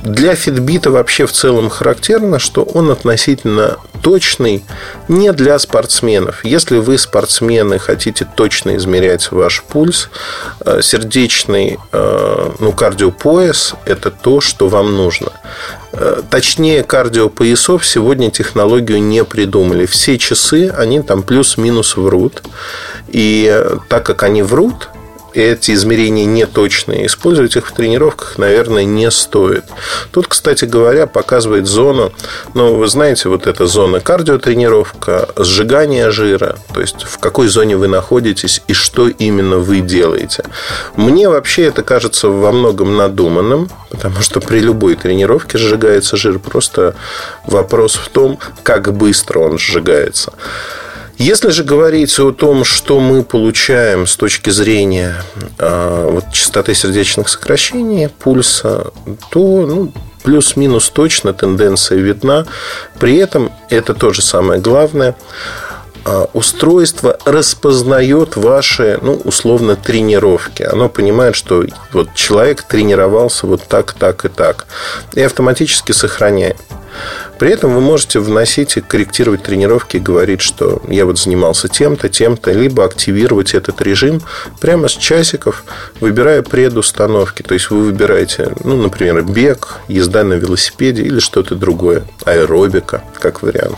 Для Fitbit вообще в целом характерно, что он относительно точный не для спортсменов. Если вы спортсмены, хотите точно измерять ваш пульс, сердечный, кардиопояс – это то, что вам нужно. Точнее, кардиопоясов сегодня технологию не придумали. Все часы, они там плюс-минус врут. И так как они врут, эти измерения неточные, использовать их в тренировках, наверное, не стоит. Тут, кстати говоря, показывает зону. Вы знаете, вот эта зона кардиотренировка, сжигание жира. То есть, в какой зоне вы находитесь и что именно вы делаете. Мне вообще это кажется во многом надуманным, потому что при любой тренировке сжигается жир. Просто вопрос в том, как быстро он сжигается. Если же говорить о том, что мы получаем с точки зрения частоты сердечных сокращений, пульса, то плюс-минус точно тенденция видна. При этом, это тоже самое главное, устройство распознает ваши, условно, тренировки. Оно понимает, что вот человек тренировался вот так, так и так. И автоматически сохраняет. При этом вы можете вносить и корректировать тренировки и говорить, что я вот занимался тем-то, тем-то, либо активировать этот режим прямо с часиков, выбирая предустановки. То есть вы выбираете, например, бег, езда на велосипеде или что-то другое, аэробика, как вариант.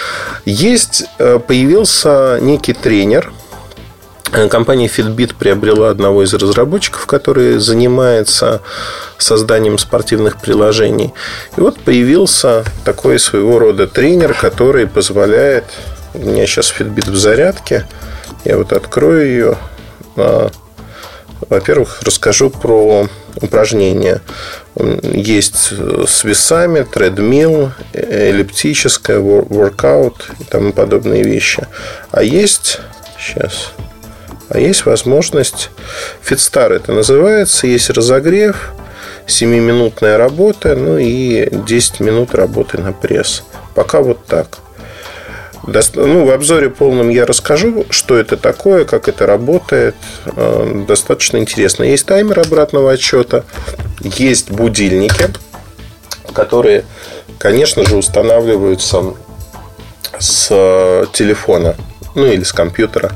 Появился некий тренер. Компания Fitbit приобрела одного из разработчиков, который занимается созданием спортивных приложений. И вот появился такой своего рода тренер, который позволяет... У меня сейчас Fitbit в зарядке. Я вот открою ее. Во-первых, расскажу про упражнения. Есть с весами, тредмилл, эллиптическая, воркаут и тому подобные вещи. А есть возможность, FitStar это называется, есть разогрев, 7-минутная работа, и 10 минут работы на пресс. Пока вот так. В обзоре полном я расскажу, что это такое, как это работает. Достаточно интересно. Есть таймер обратного отсчета, есть будильники, которые, конечно же, устанавливаются с телефона, или с компьютера.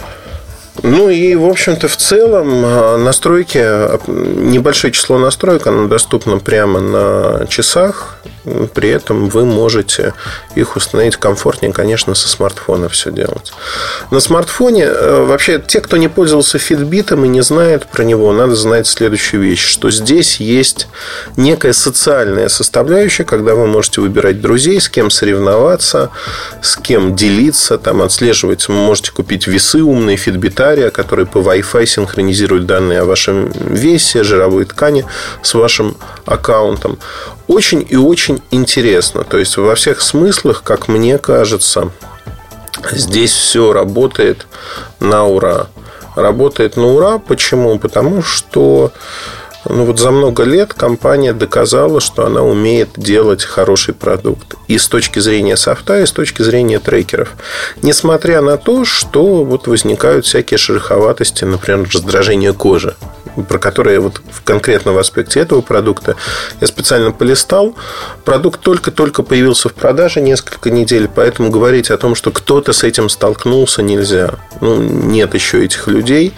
И, в общем-то, в целом настройки, небольшое число настроек, оно доступно прямо на часах. При этом вы можете их установить комфортнее, конечно, со смартфона все делать. На смартфоне, вообще, те, кто не пользовался Fitbit и не знает про него, надо знать следующую вещь, что здесь есть некая социальная составляющая, когда вы можете выбирать друзей, с кем соревноваться, с кем делиться, отслеживать. Вы можете купить весы умные Fitbit, которые по Wi-Fi синхронизируют данные о вашем весе, жировой ткани с вашим аккаунтом. Очень и очень интересно. То есть, во всех смыслах, как мне кажется, здесь все работает на ура. Работает на ура. Почему? Потому что за много лет компания доказала, что она умеет делать хороший продукт. И с точки зрения софта, и с точки зрения трекеров. Несмотря на то, что возникают всякие шероховатости, например, раздражение кожи, про которые конкретно в аспекте этого продукта я специально полистал. Продукт только-только появился в продаже несколько недель, поэтому говорить о том, что кто-то с этим столкнулся, нельзя. Нет еще этих людей.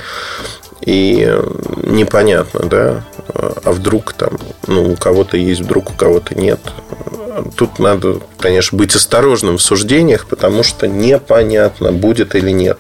И непонятно, да, а вдруг у кого-то есть, вдруг у кого-то нет. Тут надо, конечно, быть осторожным в суждениях, потому что непонятно, будет или нет.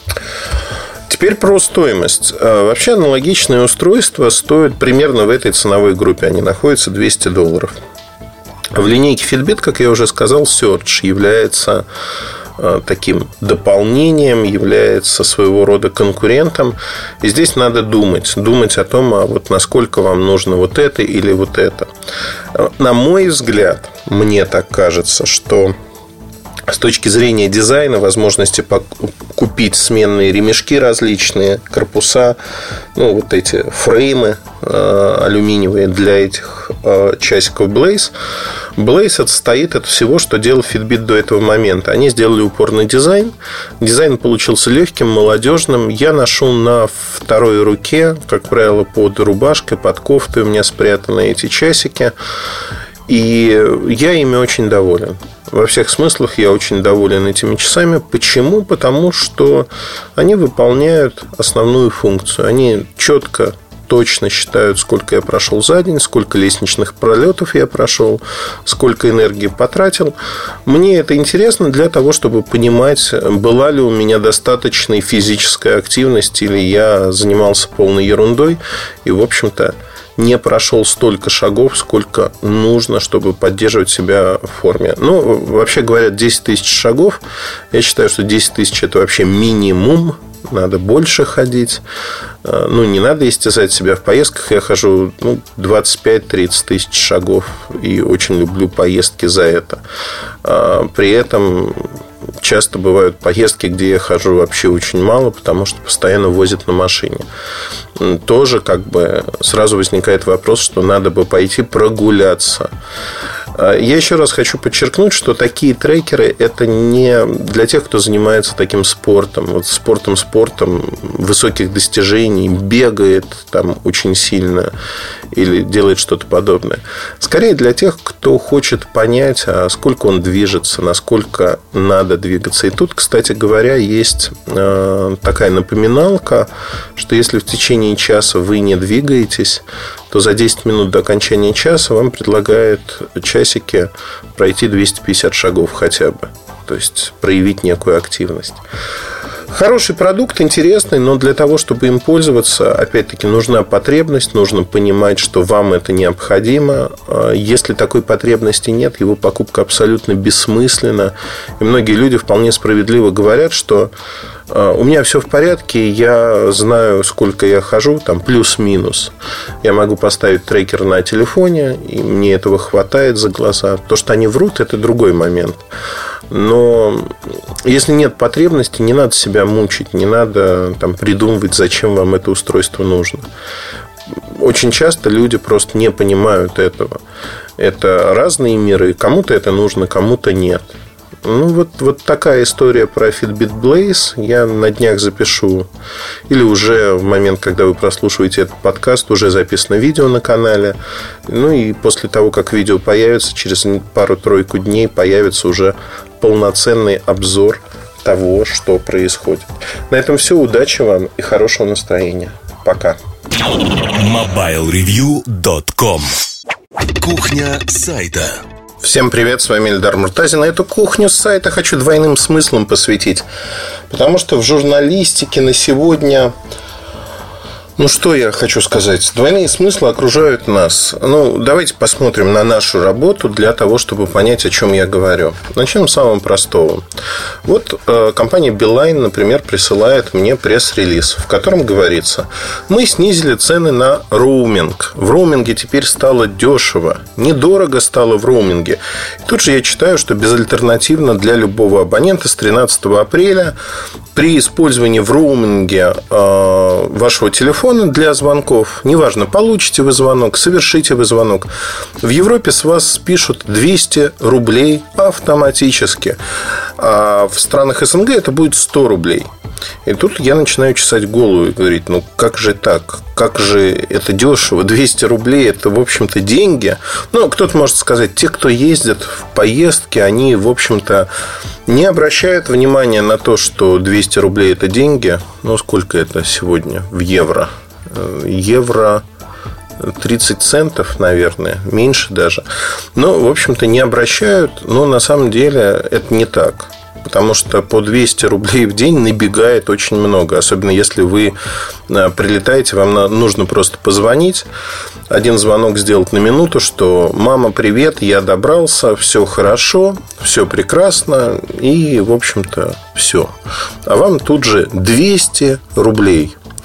Теперь про стоимость. Вообще аналогичные устройства стоят примерно в этой ценовой группе. Они находятся $200. В линейке Fitbit, как я уже сказал, Surge является таким дополнением, является своего рода конкурентом. И здесь надо думать о том, насколько вам нужно вот это или вот это. На мой взгляд, мне так кажется, что С точки зрения дизайна, возможности купить сменные ремешки различные, корпуса, вот эти фреймы алюминиевые для этих часиков Blaze. Blaze отстоит от всего, что делал Fitbit до этого момента. Они сделали упор на дизайн. Дизайн получился легким, молодежным. Я ношу на второй руке, как правило, под рубашкой, под кофтой у меня спрятаны эти часики. И я ими очень доволен. Во всех смыслах я очень доволен этими часами. Почему? Потому что они выполняют основную функцию. Они четко, точно считают, сколько я прошел за день, сколько лестничных пролетов я прошел, сколько энергии потратил. Мне это интересно для того, чтобы понимать, была ли у меня достаточной физическая активность, или я занимался полной ерундой и, в общем-то, не прошел столько шагов, сколько нужно, чтобы поддерживать себя в форме. Вообще говорят, 10 тысяч шагов. Я считаю, что 10 тысяч – это вообще минимум. Надо больше ходить. Не надо истязать себя в поездках. Я хожу 25-30 тысяч шагов. И очень люблю поездки за это. При этом часто бывают поездки, где я хожу вообще очень мало, потому что постоянно возят на машине. Тоже сразу возникает вопрос, что надо бы пойти прогуляться. Я еще раз хочу подчеркнуть, что такие трекеры – это не для тех, кто занимается таким спортом. Спортом высоких достижений, бегает там очень сильно или делает что-то подобное. Скорее для тех, кто хочет понять, сколько он движется, насколько надо двигаться. И тут, кстати говоря, есть такая напоминалка, что если в течение часа вы не двигаетесь, то за 10 минут до окончания часа вам предлагают часики пройти 250 шагов хотя бы. То есть проявить некую активность. Хороший продукт, интересный, но для того, чтобы им пользоваться, опять-таки, нужна потребность, нужно понимать, что вам это необходимо. Если такой потребности нет, его покупка абсолютно бессмысленна. И многие люди вполне справедливо говорят, что у меня все в порядке, я знаю, сколько я хожу, там плюс-минус. Я могу поставить трекер на телефоне, и мне этого хватает за глаза. То, что они врут, это другой момент. Но если нет потребности, не надо себя мучить, не надо придумывать, зачем вам это устройство нужно. Очень часто люди просто не понимают этого. Это разные миры, кому-то это нужно, кому-то нет. Вот такая история про Fitbit Blaze. Я на днях запишу, или уже в момент, когда вы прослушиваете этот подкаст, уже записано видео на канале. И после того, как видео появится, через пару-тройку дней появится уже полноценный обзор того, что происходит. На этом все. Удачи вам и хорошего настроения. Пока. MobileReview.com. Кухня сайта. Всем привет, с вами Эльдар Муртазин. Эту кухню с сайта хочу двойным смыслом посвятить. Потому что в журналистике на сегодня... что я хочу сказать? Двойные смыслы окружают нас. Давайте посмотрим на нашу работу для того, чтобы понять, о чем я говорю. Начнем с самого простого. Компания Билайн, например, присылает мне пресс-релиз, в котором говорится: мы снизили цены на роуминг. В роуминге теперь стало дешево. Недорого стало в роуминге. И тут же я читаю, что безальтернативно для любого абонента с 13 апреля при использовании в роуминге вашего телефона для звонков, неважно, получите вы звонок, совершите вы звонок, в Европе с вас спишут 200 рублей автоматически. А в странах СНГ это будет 100 рублей. И тут я начинаю чесать голову и говорить: как же так? Как же это дешево? 200 рублей – это, в общем-то, деньги. Кто-то может сказать, те, кто ездят в поездки, они, в общем-то, не обращают внимания на то, что 200 рублей – это деньги. Сколько это сегодня в евро? Евро 30 центов, наверное, меньше даже. В общем-то, не обращают. Но на самом деле это не так. Потому что по 200 рублей в день набегает очень много. Особенно если вы прилетаете, вам нужно просто позвонить. Один звонок сделать на минуту, что: мама, привет, я добрался, все хорошо, все прекрасно. И, в общем-то, все. А вам тут же 200 рублей.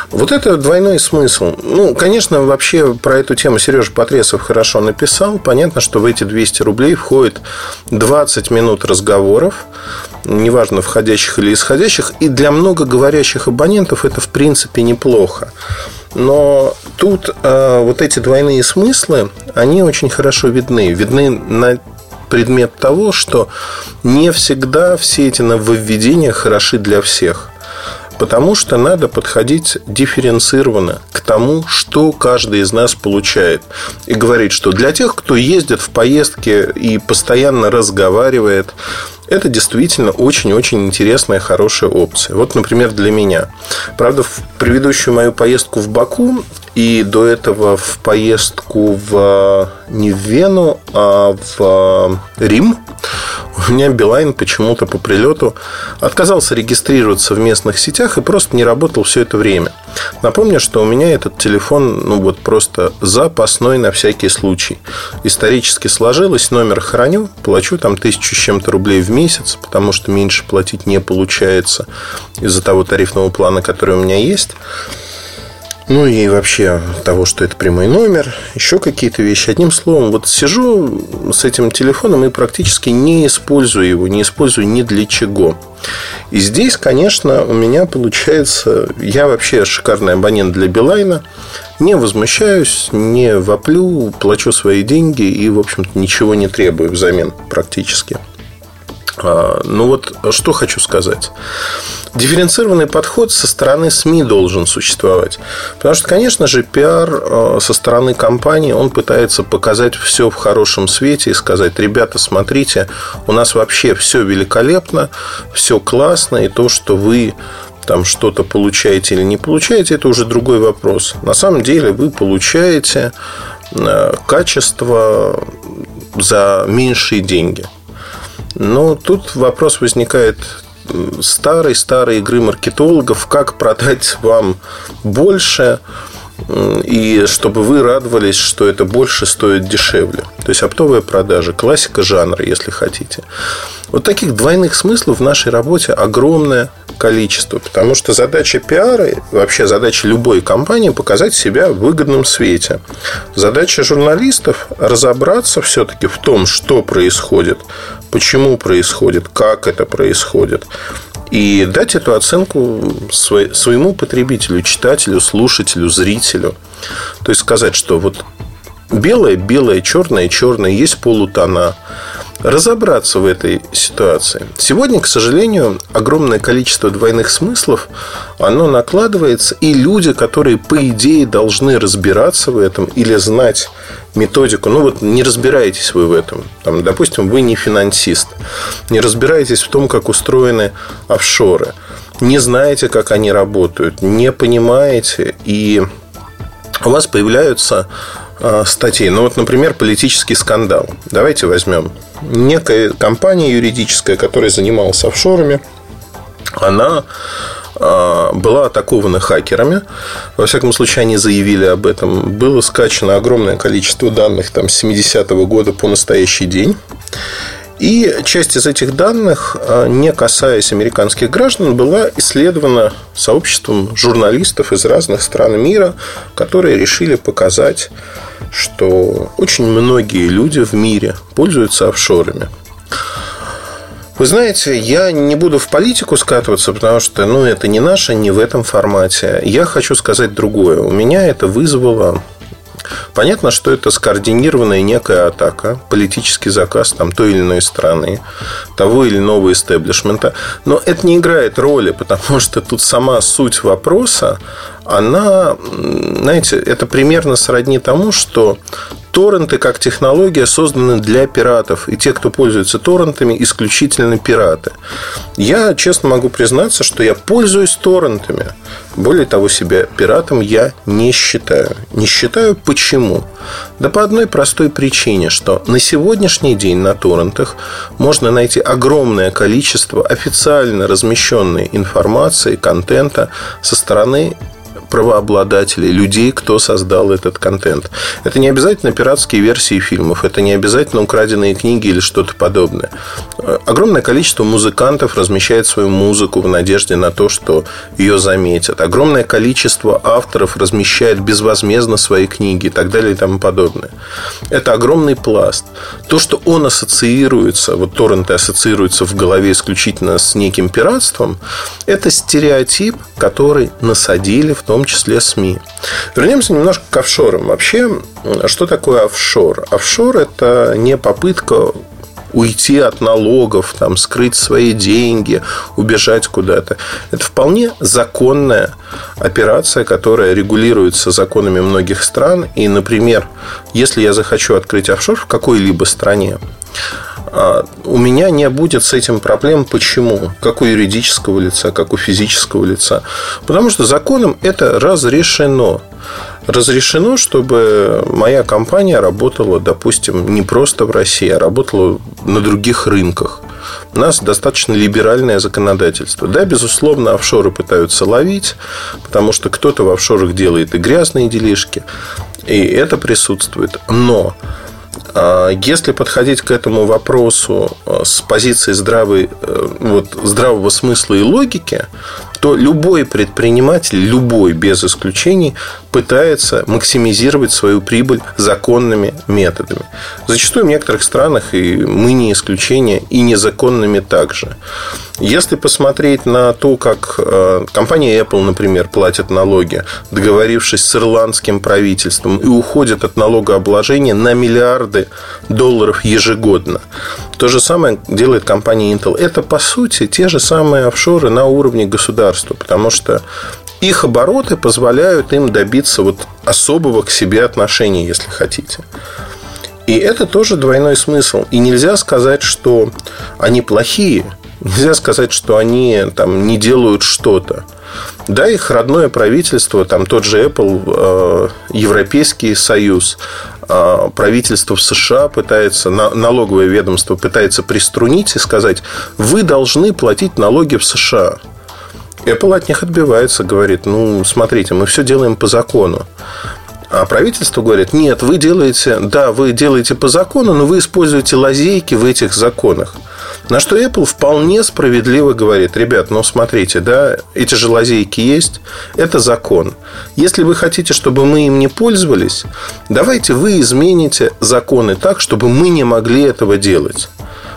Вот это двойной смысл. Ну, конечно, вообще про эту тему Сережа Потресов хорошо написал. Понятно, что в эти 200 рублей входит 20 минут разговоров, неважно, входящих или исходящих. И для многоговорящих абонентов это, в принципе, неплохо. Но тут вот эти двойные смыслы, они очень хорошо видны. Видны на предмет того, что не всегда все эти нововведения хороши для всех. Потому что надо подходить дифференцированно к тому, что каждый из нас получает. И говорить, что для тех, кто ездит в поездке и постоянно разговаривает, это действительно очень-очень интересная, хорошая опция. Вот, например, для меня. Правда, в предыдущую мою поездку в Баку и до этого в поездку не в Вену, а в Рим, у меня Билайн почему-то по прилету отказался регистрироваться в местных сетях и просто не работал все это время. Напомню, что у меня этот телефон, вот просто запасной на всякий случай. Исторически сложилось, номер храню, плачу там 1000 с чем-то рублей в месяц, потому что меньше платить не получается из-за того тарифного плана, который у меня есть. Ну и вообще того, что это прямой номер, еще какие-то вещи. Одним словом, вот сижу с этим телефоном и практически не использую его, не использую ни для чего. И здесь, конечно, у меня получается, я вообще шикарный абонент для Билайна. Не возмущаюсь, не воплю, плачу свои деньги и, в общем-то, ничего не требую взамен практически. Ну вот, что хочу сказать. Дифференцированный подход со стороны СМИ должен существовать. Потому что, конечно же, пиар со стороны компании, он пытается показать все в хорошем свете и сказать: ребята, смотрите, у нас вообще все великолепно, все классно, и то, что вы там что-то получаете или не получаете, это уже другой вопрос. На самом деле вы получаете качество за меньшие деньги. Но тут вопрос возникает старой игры маркетологов: как продать вам больше, и чтобы вы радовались, что это больше стоит дешевле. То есть оптовая продажа, классика жанра, если хотите. Вот таких двойных смыслов в нашей работе огромное количество. Потому что задача пиара, вообще задача любой компании — показать себя в выгодном свете. Задача журналистов — разобраться все-таки в том, что происходит, почему происходит, как это происходит, и дать эту оценку своему потребителю, читателю, слушателю, зрителю. То есть сказать, что вот белое — белое, черное — черное, есть полутона. Разобраться в этой ситуации. Сегодня, к сожалению, огромное количество двойных смыслов, оно накладывается, и люди, которые, по идее, должны разбираться в этом или знать методику, ну вот не разбираетесь вы в этом. Там, допустим, вы не финансист, не разбираетесь в том, как устроены офшоры, не знаете, как они работают, не понимаете, и у вас появляются статей. Ну вот, например, политический скандал. Давайте возьмем. Некая компания юридическая, которая занималась офшорами, она была атакована хакерами. Во всяком случае, они заявили об этом. Было скачано огромное количество данных там, с 70-го года по настоящий день. И часть из этих данных, не касаясь американских граждан, была исследована сообществом журналистов из разных стран мира, которые решили показать, что очень многие люди в мире пользуются офшорами. Вы знаете, я не буду в политику скатываться, потому что это не наше, не в этом формате. Я хочу сказать другое. У меня это вызвало... Понятно, что это скоординированная некая атака, политический заказ там, той или иной страны, того или иного истеблишмента. Но это не играет роли, потому что тут сама суть вопроса, она, знаете, это примерно сродни тому, что торренты как технология созданы для пиратов, и те, кто пользуется торрентами, исключительно пираты. Я честно могу признаться, что я пользуюсь торрентами. Более того, себя пиратом я не считаю. Не считаю почему? Да по одной простой причине, что на сегодняшний день на торрентах можно найти огромное количество официально размещенной информации, контента со стороны правообладателей, людей, кто создал этот контент. Это не обязательно пиратские версии фильмов, это не обязательно украденные книги или что-то подобное. Огромное количество музыкантов размещает свою музыку в надежде на то, что ее заметят. Огромное количество авторов размещает безвозмездно свои книги и так далее и тому подобное. Это огромный пласт. То, что он ассоциируется, вот торренты ассоциируются в голове исключительно с неким пиратством, это стереотип, который насадили в том числе СМИ. Вернемся немножко к офшорам. Вообще, что такое офшор? Офшор – это не попытка уйти от налогов, там, скрыть свои деньги, убежать куда-то. Это вполне законная операция, которая регулируется законами многих стран. И, например, если я захочу открыть офшор в какой-либо стране, у меня не будет с этим проблем. Почему? Как у юридического лица, как у физического лица. Потому что законом это разрешено. Разрешено, чтобы моя компания работала, допустим, не просто в России, а работала на других рынках. У нас достаточно либеральное законодательство. Да, безусловно, офшоры пытаются ловить, потому что кто-то в офшорах делает и грязные делишки, и это присутствует. Но если подходить к этому вопросу с позиции здравого смысла и логики, то любой предприниматель, любой без исключений, пытается максимизировать свою прибыль законными методами. Зачастую в некоторых странах, и мы не исключение, и незаконными также. Если посмотреть на то, как компания Apple, например, платит налоги, договорившись с ирландским правительством, и уходит от налогообложения на миллиарды долларов ежегодно. То же самое делает компания Intel. Это, по сути, те же самые офшоры на уровне государства, потому что их обороты позволяют им добиться вот особого к себе отношения, если хотите. И это тоже двойной смысл. И нельзя сказать, что они плохие. Нельзя сказать, что они там не делают что-то. Да, их родное правительство, там тот же Apple, Европейский Союз, правительство в США пытается, налоговое ведомство пытается приструнить и сказать: вы должны платить налоги в США. Apple от них отбивается, говорит: ну, смотрите, мы все делаем по закону. А правительство говорит: нет, вы делаете по закону, но вы используете лазейки в этих законах. На что Apple вполне справедливо говорит: ребят, ну смотрите, да, эти же лазейки есть, это закон. Если вы хотите, чтобы мы им не пользовались, давайте вы измените законы так, чтобы мы не могли этого делать.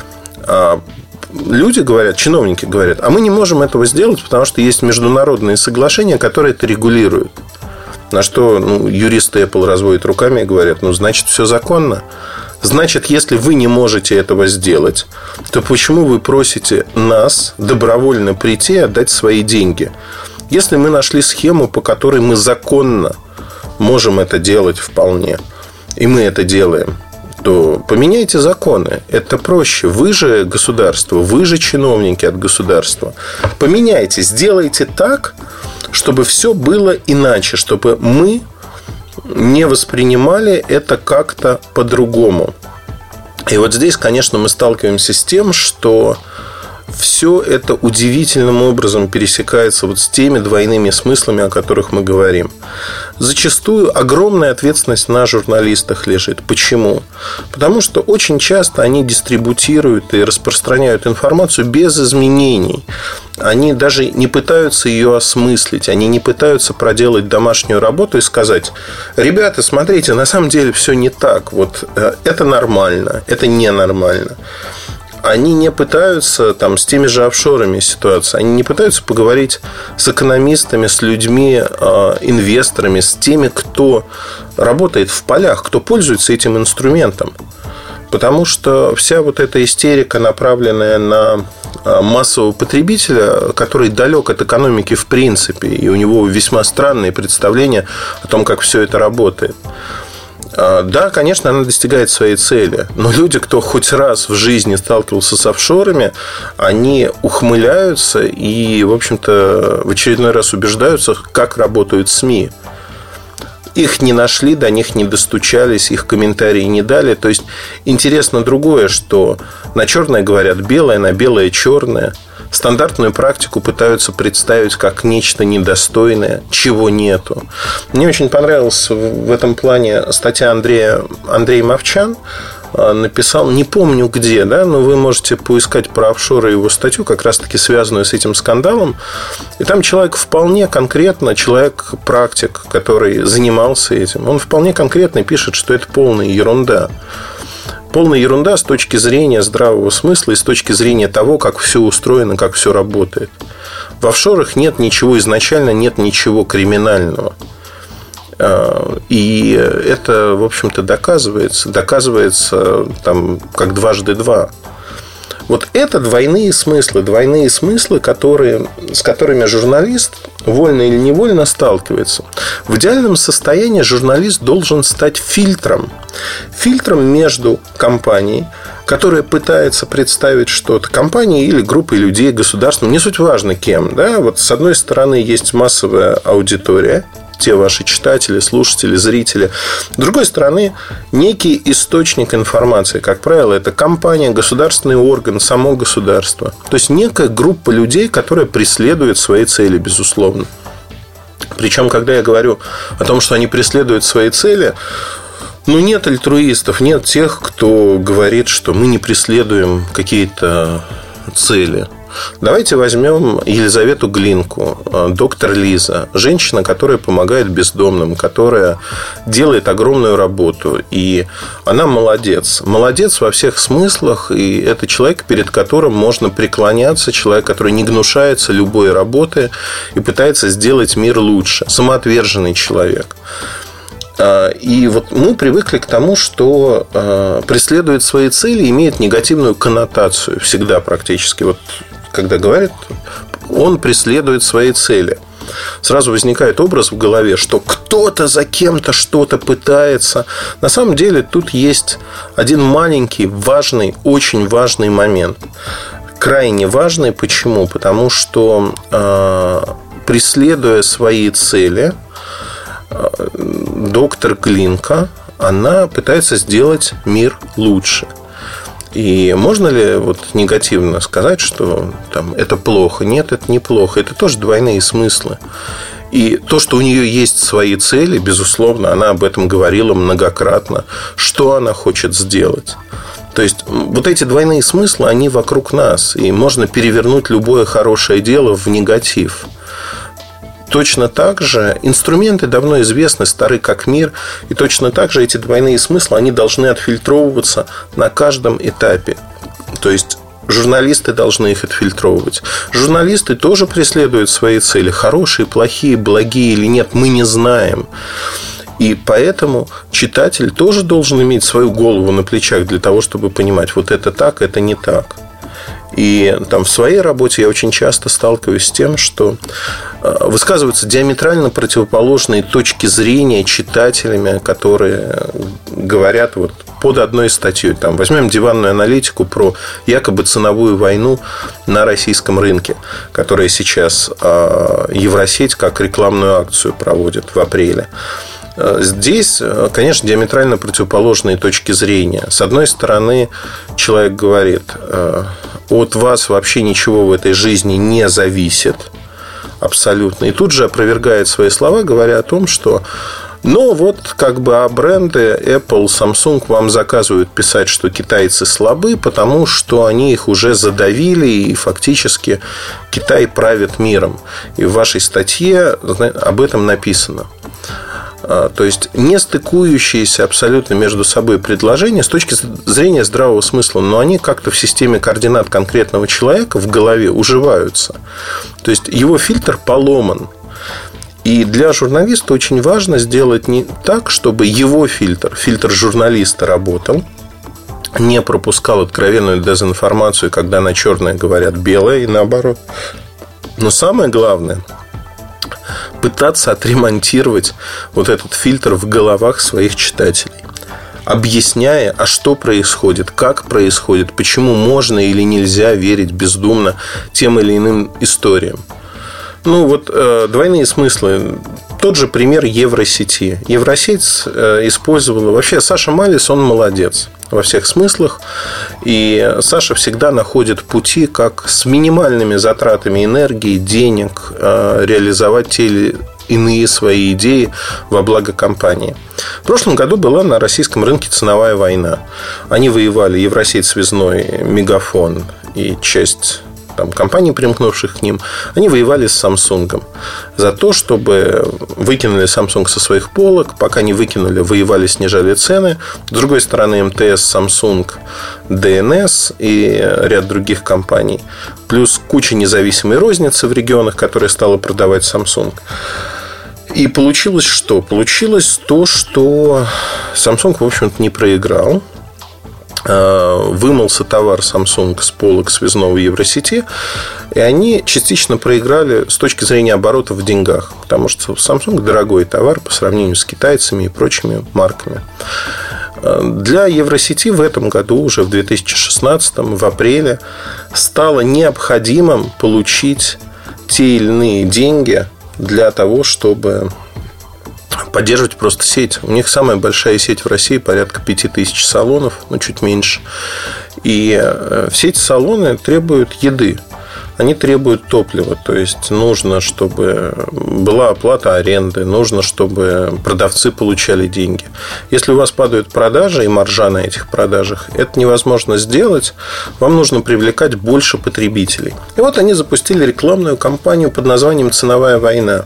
Люди говорят, чиновники говорят: а мы не можем этого сделать, потому что есть международные соглашения, которые это регулируют. На что юристы Apple разводят руками и говорят: ну, значит, все законно. Значит, если вы не можете этого сделать, то почему вы просите нас добровольно прийти и отдать свои деньги? Если мы нашли схему, по которой мы законно можем это делать вполне, и мы это делаем, то поменяйте законы. Это проще. Вы же государство, вы же чиновники от государства. Поменяйте, сделайте так, чтобы все было иначе, чтобы мы не воспринимали это как-то по-другому. И вот здесь, конечно, мы сталкиваемся с тем, что все это удивительным образом пересекается вот с теми двойными смыслами, о которых мы говорим. Зачастую огромная ответственность на журналистах лежит. Почему? Потому что очень часто они дистрибутируют и распространяют информацию без изменений. Они даже не пытаются ее осмыслить. Они не пытаются проделать домашнюю работу и сказать: ребята, смотрите, на самом деле все не так. Вот это нормально, это ненормально. Они не пытаются там с теми же офшорами ситуация. Они не пытаются поговорить с экономистами, с людьми, инвесторами, с теми, кто работает в полях, кто пользуется этим инструментом. Потому что вся вот эта истерика, направленная на массового потребителя, который далек от экономики в принципе, и у него весьма странные представления о том, как все это работает. Да, конечно, она достигает своей цели. Но люди, кто хоть раз в жизни сталкивался с офшорами, они ухмыляются и, в общем-то, в очередной раз убеждаются, как работают СМИ. Их не нашли, до них не достучались, их комментарии не дали. То есть интересно другое, что на черное говорят белое, на белое черное. стандартную практику пытаются представить как нечто недостойное, чего нету. Мне очень понравилась в этом плане статья Андрей Мовчан. Написал, не помню где, да, но вы можете поискать про офшоры его статью, как раз-таки связанную с этим скандалом. И там человек вполне конкретно, человек-практик, который занимался этим, он вполне конкретно пишет, что это полная ерунда. Полная ерунда с точки зрения здравого смысла и с точки зрения того, как все устроено, как все работает. В офшорах нет ничего изначально, нет ничего криминального. И это, в общем-то, доказывается там, как дважды два. Вот это двойные смыслы, с которыми журналист вольно или невольно сталкивается. В идеальном состоянии журналист должен стать фильтром между компанией, которая пытается представить что-то, компанией или группой людей, государством, не суть важно кем. Да? Вот с одной стороны есть массовая аудитория, те ваши читатели, слушатели, зрители. С другой стороны, некий источник информации. Как правило, это компания, государственный орган, само государство. То есть, некая группа людей, которая преследует свои цели, безусловно. Причем, когда я говорю о том, что они преследуют свои цели, нет альтруистов, нет тех, кто говорит, что мы не преследуем какие-то цели. Давайте возьмем Елизавету Глинку, доктор Лиза, женщина, которая помогает бездомным, которая делает огромную работу. И она молодец. Молодец во всех смыслах. И это человек, перед которым можно преклоняться. Человек, который не гнушается любой работы и пытается сделать мир лучше. Самоотверженный человек. И вот мы привыкли к тому, что преследует свои цели, имеет негативную коннотацию всегда практически. Вот когда говорят, он преследует свои цели. Сразу возникает образ в голове, что кто-то за кем-то что-то пытается. На самом деле тут есть один маленький, важный, очень важный момент. Крайне важный. Почему? Потому что, преследуя свои цели, доктор Глинка, она пытается сделать мир лучше. И можно ли негативно сказать, что там, это плохо? Нет, это неплохо. Это тоже двойные смыслы. И то, что у нее есть свои цели, безусловно, она об этом говорила многократно. Что она хочет сделать? То есть, вот эти двойные смыслы, они вокруг нас. И можно перевернуть любое хорошее дело в негатив. Точно так же инструменты давно известны, стары как мир. И точно так же эти двойные смыслы, они должны отфильтровываться на каждом этапе. То есть, журналисты должны их отфильтровывать. Журналисты тоже преследуют свои цели. Хорошие, плохие, благие или нет, мы не знаем. И поэтому читатель тоже должен иметь свою голову на плечах для того, чтобы понимать, вот это так, это не так. И там в своей работе я очень часто сталкиваюсь с тем, что высказываются диаметрально противоположные точки зрения читателями, которые говорят под одной статьей. Там, возьмем диванную аналитику про якобы ценовую войну на российском рынке, которая сейчас Евросеть как рекламную акцию проводит в апреле. Здесь, конечно, диаметрально противоположные точки зрения. С одной стороны, человек говорит, от вас вообще ничего в этой жизни не зависит абсолютно. И тут же опровергает свои слова, говоря о том, что бренды Apple, Samsung вам заказывают писать, что китайцы слабы, потому что они их уже задавили, и фактически Китай правит миром. И в вашей статье об этом написано. То есть, не стыкующиеся абсолютно между собой предложения с точки зрения здравого смысла, но они как-то в системе координат конкретного человека в голове уживаются. То есть, его фильтр поломан. И для журналиста очень важно сделать не так, чтобы его фильтр журналиста работал, не пропускал откровенную дезинформацию, когда на черное говорят белое, и наоборот. Но самое главное – пытаться отремонтировать вот этот фильтр в головах своих читателей, объясняя, а что происходит, как происходит, почему можно или нельзя верить бездумно тем или иным историям. Двойные смыслы. Тот же пример Евросети. Евросеть использовала... Вообще, Саша Малис, он молодец. во всех смыслах. И Саша всегда находит пути, как с минимальными затратами энергии, денег реализовать те или иные свои идеи во благо компании. В прошлом году была на российском рынке ценовая война. Они воевали, Евросеть связной, Мегафон и часть компаний, примкнувших к ним, они воевали с Samsung за то, чтобы выкинули Samsung со своих полок. Пока не выкинули, воевали, снижали цены. С другой стороны, МТС, Samsung, ДНС и ряд других компаний. Плюс куча независимой розницы в регионах, которая стала продавать Samsung. И получилось что? Получилось то, что Samsung, в общем-то, не проиграл. Вымылся товар Samsung с полок связного Евросети, и они частично проиграли с точки зрения оборотов в деньгах, потому что Samsung дорогой товар по сравнению с китайцами и прочими марками. Для Евросети в этом году, уже в 2016, в апреле, стало необходимым получить те или иные деньги для того, чтобы поддерживать просто сеть. У них самая большая сеть в России, порядка 5000 салонов, чуть меньше. И все эти салоны требуют еды. Они требуют топлива. То есть нужно, чтобы была оплата аренды, нужно, чтобы продавцы получали деньги. Если у вас падают продажи и маржа на этих продажах, это невозможно сделать. Вам нужно привлекать больше потребителей. И вот они запустили рекламную кампанию под названием «Ценовая война».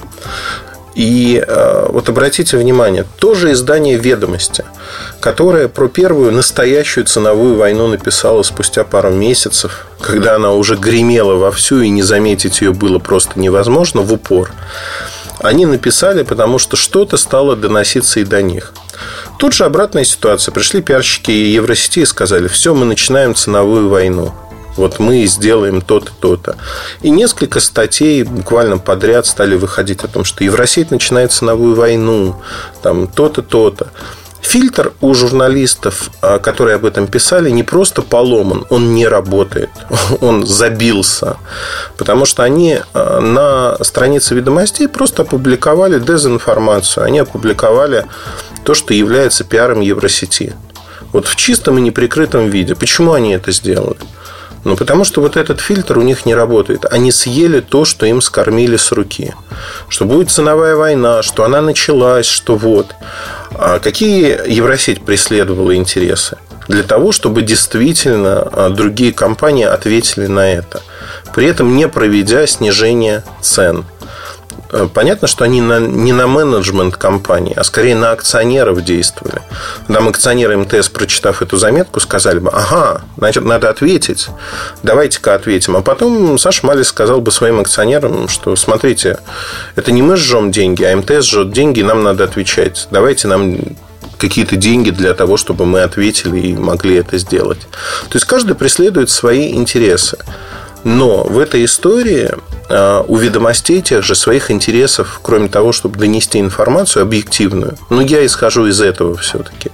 И вот обратите внимание, тоже издание «Ведомости», которое про первую настоящую ценовую войну написало спустя пару месяцев, когда она уже гремела вовсю, и не заметить ее было просто невозможно, в упор. Они написали, потому что что-то стало доноситься и до них. Тут же обратная ситуация. Пришли пиарщики Евросети и сказали: все, мы начинаем ценовую войну. Вот мы сделаем то-то, то-то. И несколько статей буквально подряд стали выходить о том, что Евросеть начинает ценовую войну, там то-то, то-то. Фильтр у журналистов, которые об этом писали, не просто поломан, он не работает, он забился. Потому что они на странице «Ведомостей» просто опубликовали дезинформацию. Они опубликовали то, что является пиаром Евросети. Вот в чистом и неприкрытом виде. Почему они это сделали? Потому что вот этот фильтр у них не работает. Они съели то, что им скормили с руки. Что будет ценовая война, что она началась, что вот. А какие Евросеть преследовала интересы? Для того, чтобы действительно другие компании ответили на это. При этом не проведя снижение цен. Понятно, что они не на менеджмент компании, а скорее на акционеров действовали. Там акционеры МТС, прочитав эту заметку, сказали бы: ага, значит, надо ответить, давайте-ка ответим. А потом Саша Малец сказал бы своим акционерам, что смотрите, это не мы жжем деньги, а МТС жжет деньги, и нам надо отвечать. Давайте нам какие-то деньги для того, чтобы мы ответили и могли это сделать. То есть каждый преследует свои интересы. Но в этой истории у «Ведомостей» тех же своих интересов, кроме того, чтобы донести информацию объективную, я исхожу из этого все-таки,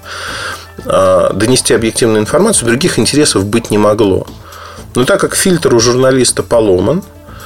донести объективную информацию, других интересов быть не могло. Но так как фильтр у журналиста поломан,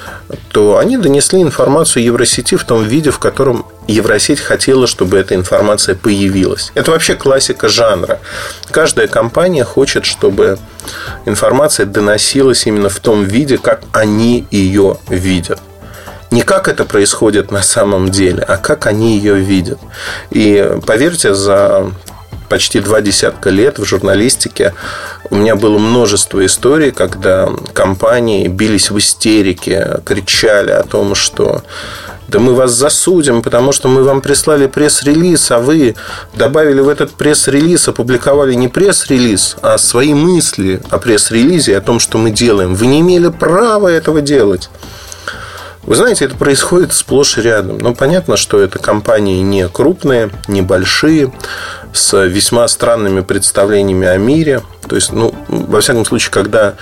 то они донесли информацию Евросети в том виде, в котором Евросеть хотела, чтобы эта информация появилась. Это вообще классика жанра. Каждая компания хочет, чтобы информация доносилась именно в том виде, как они ее видят. Не как это происходит на самом деле, а как они ее видят. И поверьте, за почти 20 лет в журналистике у меня было множество историй, когда компании бились в истерике, кричали о том, что да мы вас засудим, потому что мы вам прислали пресс-релиз, а вы добавили в этот пресс-релиз, опубликовали не пресс-релиз, а свои мысли о пресс-релизе, о том, что мы делаем. Вы не имели права этого делать. Вы знаете, это происходит сплошь и рядом. Понятно, что это компании не крупные, не большие, с весьма странными представлениями о мире. То есть, во всяком случае, когда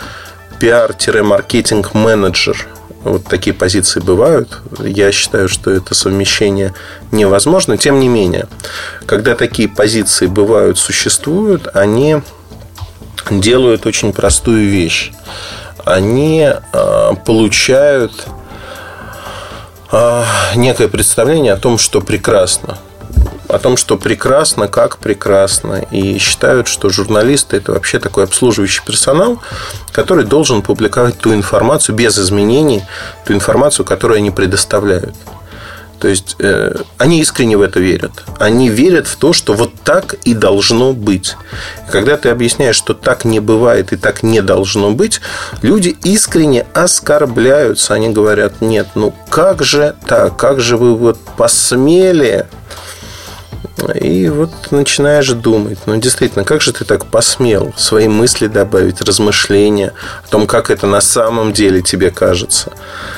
пиар-маркетинг-менеджер, вот такие позиции бывают, я считаю, что это совмещение невозможно. Тем не менее, когда такие позиции бывают, существуют, они делают очень простую вещь. Они получают некое представление о том, что прекрасно. о том, что прекрасно, как прекрасно. И считают, что журналисты – это вообще такой обслуживающий персонал, который должен публиковать ту информацию без изменений, ту информацию, которую они предоставляют. То есть, они искренне в это верят. Они верят в то, что вот так и должно быть. И когда ты объясняешь, что так не бывает и так не должно быть, люди искренне оскорбляются. Они говорят: нет, ну как же так? Как же вы вот посмели? И вот начинаешь думать: ну действительно, как же ты так посмел свои мысли добавить, размышления о том, как это на самом деле тебе кажется.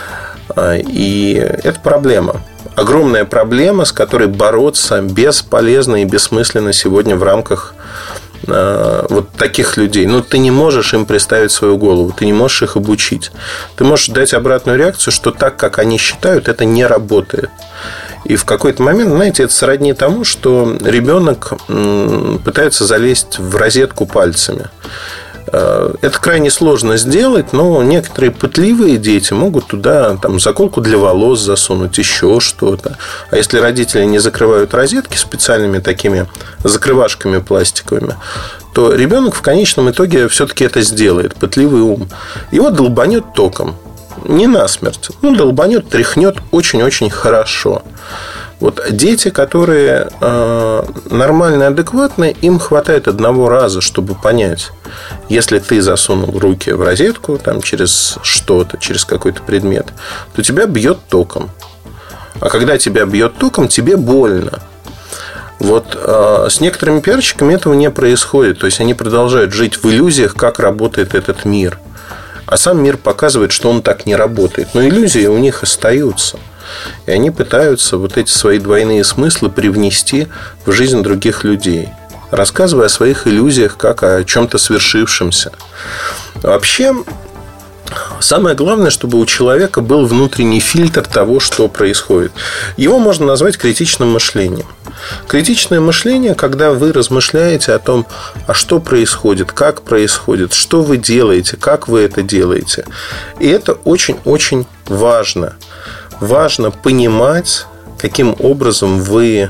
И это проблема. Огромная проблема, с которой бороться бесполезно и бессмысленно сегодня в рамках вот таких людей. Ну, ты не можешь им представить свою голову, ты не можешь их обучить. Ты можешь дать обратную реакцию, что так, как они считают, это не работает. И в какой-то момент, знаете, это сродни тому, что ребенок пытается залезть в розетку пальцами. Это крайне сложно сделать, но некоторые пытливые дети могут туда там заколку для волос засунуть, еще что-то. А если родители не закрывают розетки специальными такими закрывашками пластиковыми, то ребенок в конечном итоге все-таки это сделает, пытливый ум. Его долбанет током. Не насмерть. Ну, долбанет, тряхнет очень-очень хорошо. Вот дети, которые нормально, адекватные, им хватает одного раза, чтобы понять, если ты засунул руки в розетку там, через что-то, через какой-то предмет, то тебя бьет током. А когда тебя бьет током, тебе больно. Вот с некоторыми пиарщиками этого не происходит. То есть они продолжают жить в иллюзиях, как работает этот мир. А сам мир показывает, что он так не работает. Но иллюзии у них остаются. И они пытаются вот эти свои двойные смыслы привнести в жизнь других людей, рассказывая о своих иллюзиях, как о чем-то свершившемся. Вообще, самое главное, чтобы у человека был внутренний фильтр того, что происходит. Его можно назвать критичным мышлением. Критичное мышление, когда вы размышляете о том, а что происходит, как происходит, что вы делаете, как вы это делаете. И это очень-очень важно. Важно понимать, каким образом вы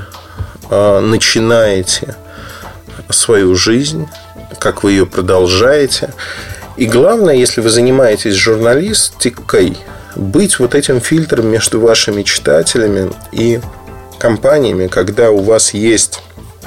начинаете свою жизнь, как вы ее продолжаете. И главное, если вы занимаетесь журналистикой, быть вот этим фильтром между вашими читателями и компаниями, когда у вас есть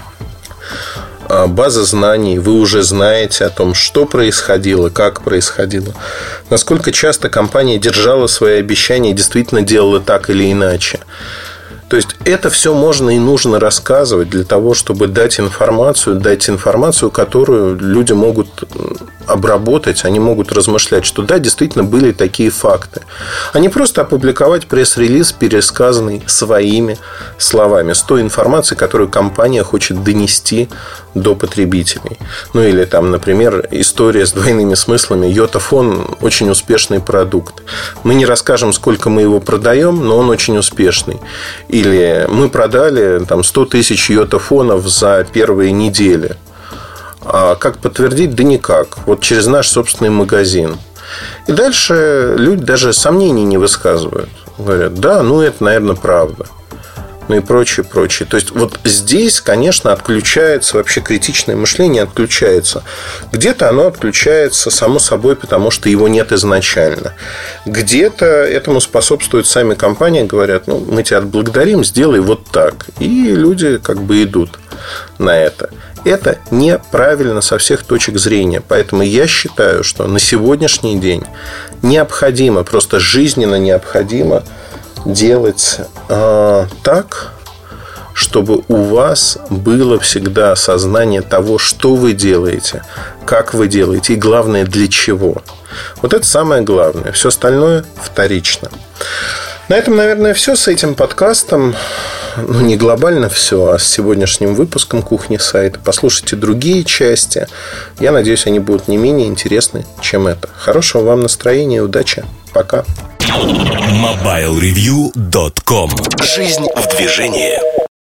база знаний, вы уже знаете о том, что происходило, как происходило, насколько часто компания держала свои обещания и действительно делала так или иначе. То есть это все можно и нужно рассказывать для того, чтобы дать информацию, которую люди могут обработать, они могут размышлять, что да, действительно были такие факты. А не просто опубликовать пресс-релиз, пересказанный своими словами, с той информацией, которую компания хочет донести до потребителей. Ну или там, например, история с двойными смыслами. Йотафон очень успешный продукт. Мы не расскажем, сколько мы его продаем, но он очень успешный. Или мы продали там 100 тысяч йотафонов за первые недели. А как подтвердить? Да никак. Вот через наш собственный магазин. И дальше люди даже сомнений не высказывают. Говорят: да, ну это, наверное, правда. Ну и прочее. То есть вот здесь, конечно, отключается вообще критичное мышление, отключается. Где-то оно отключается само собой, потому что его нет изначально. Где-то этому способствуют сами компании, говорят: ну, мы тебя отблагодарим, сделай вот так. И люди как бы идут на это. Это неправильно со всех точек зрения. Поэтому я считаю, что на сегодняшний день необходимо, просто жизненно необходимо делать так, чтобы у вас было всегда осознание того, что вы делаете, как вы делаете и, главное, для чего. Вот это самое главное. Все остальное вторично. На этом, наверное, все с этим подкастом. Ну, не глобально все, а с сегодняшним выпуском «Кухни сайта». Послушайте другие части. Я надеюсь, они будут не менее интересны, чем это. Хорошего вам настроения и удачи. Пока. MobileReview.com. Жизнь в движении.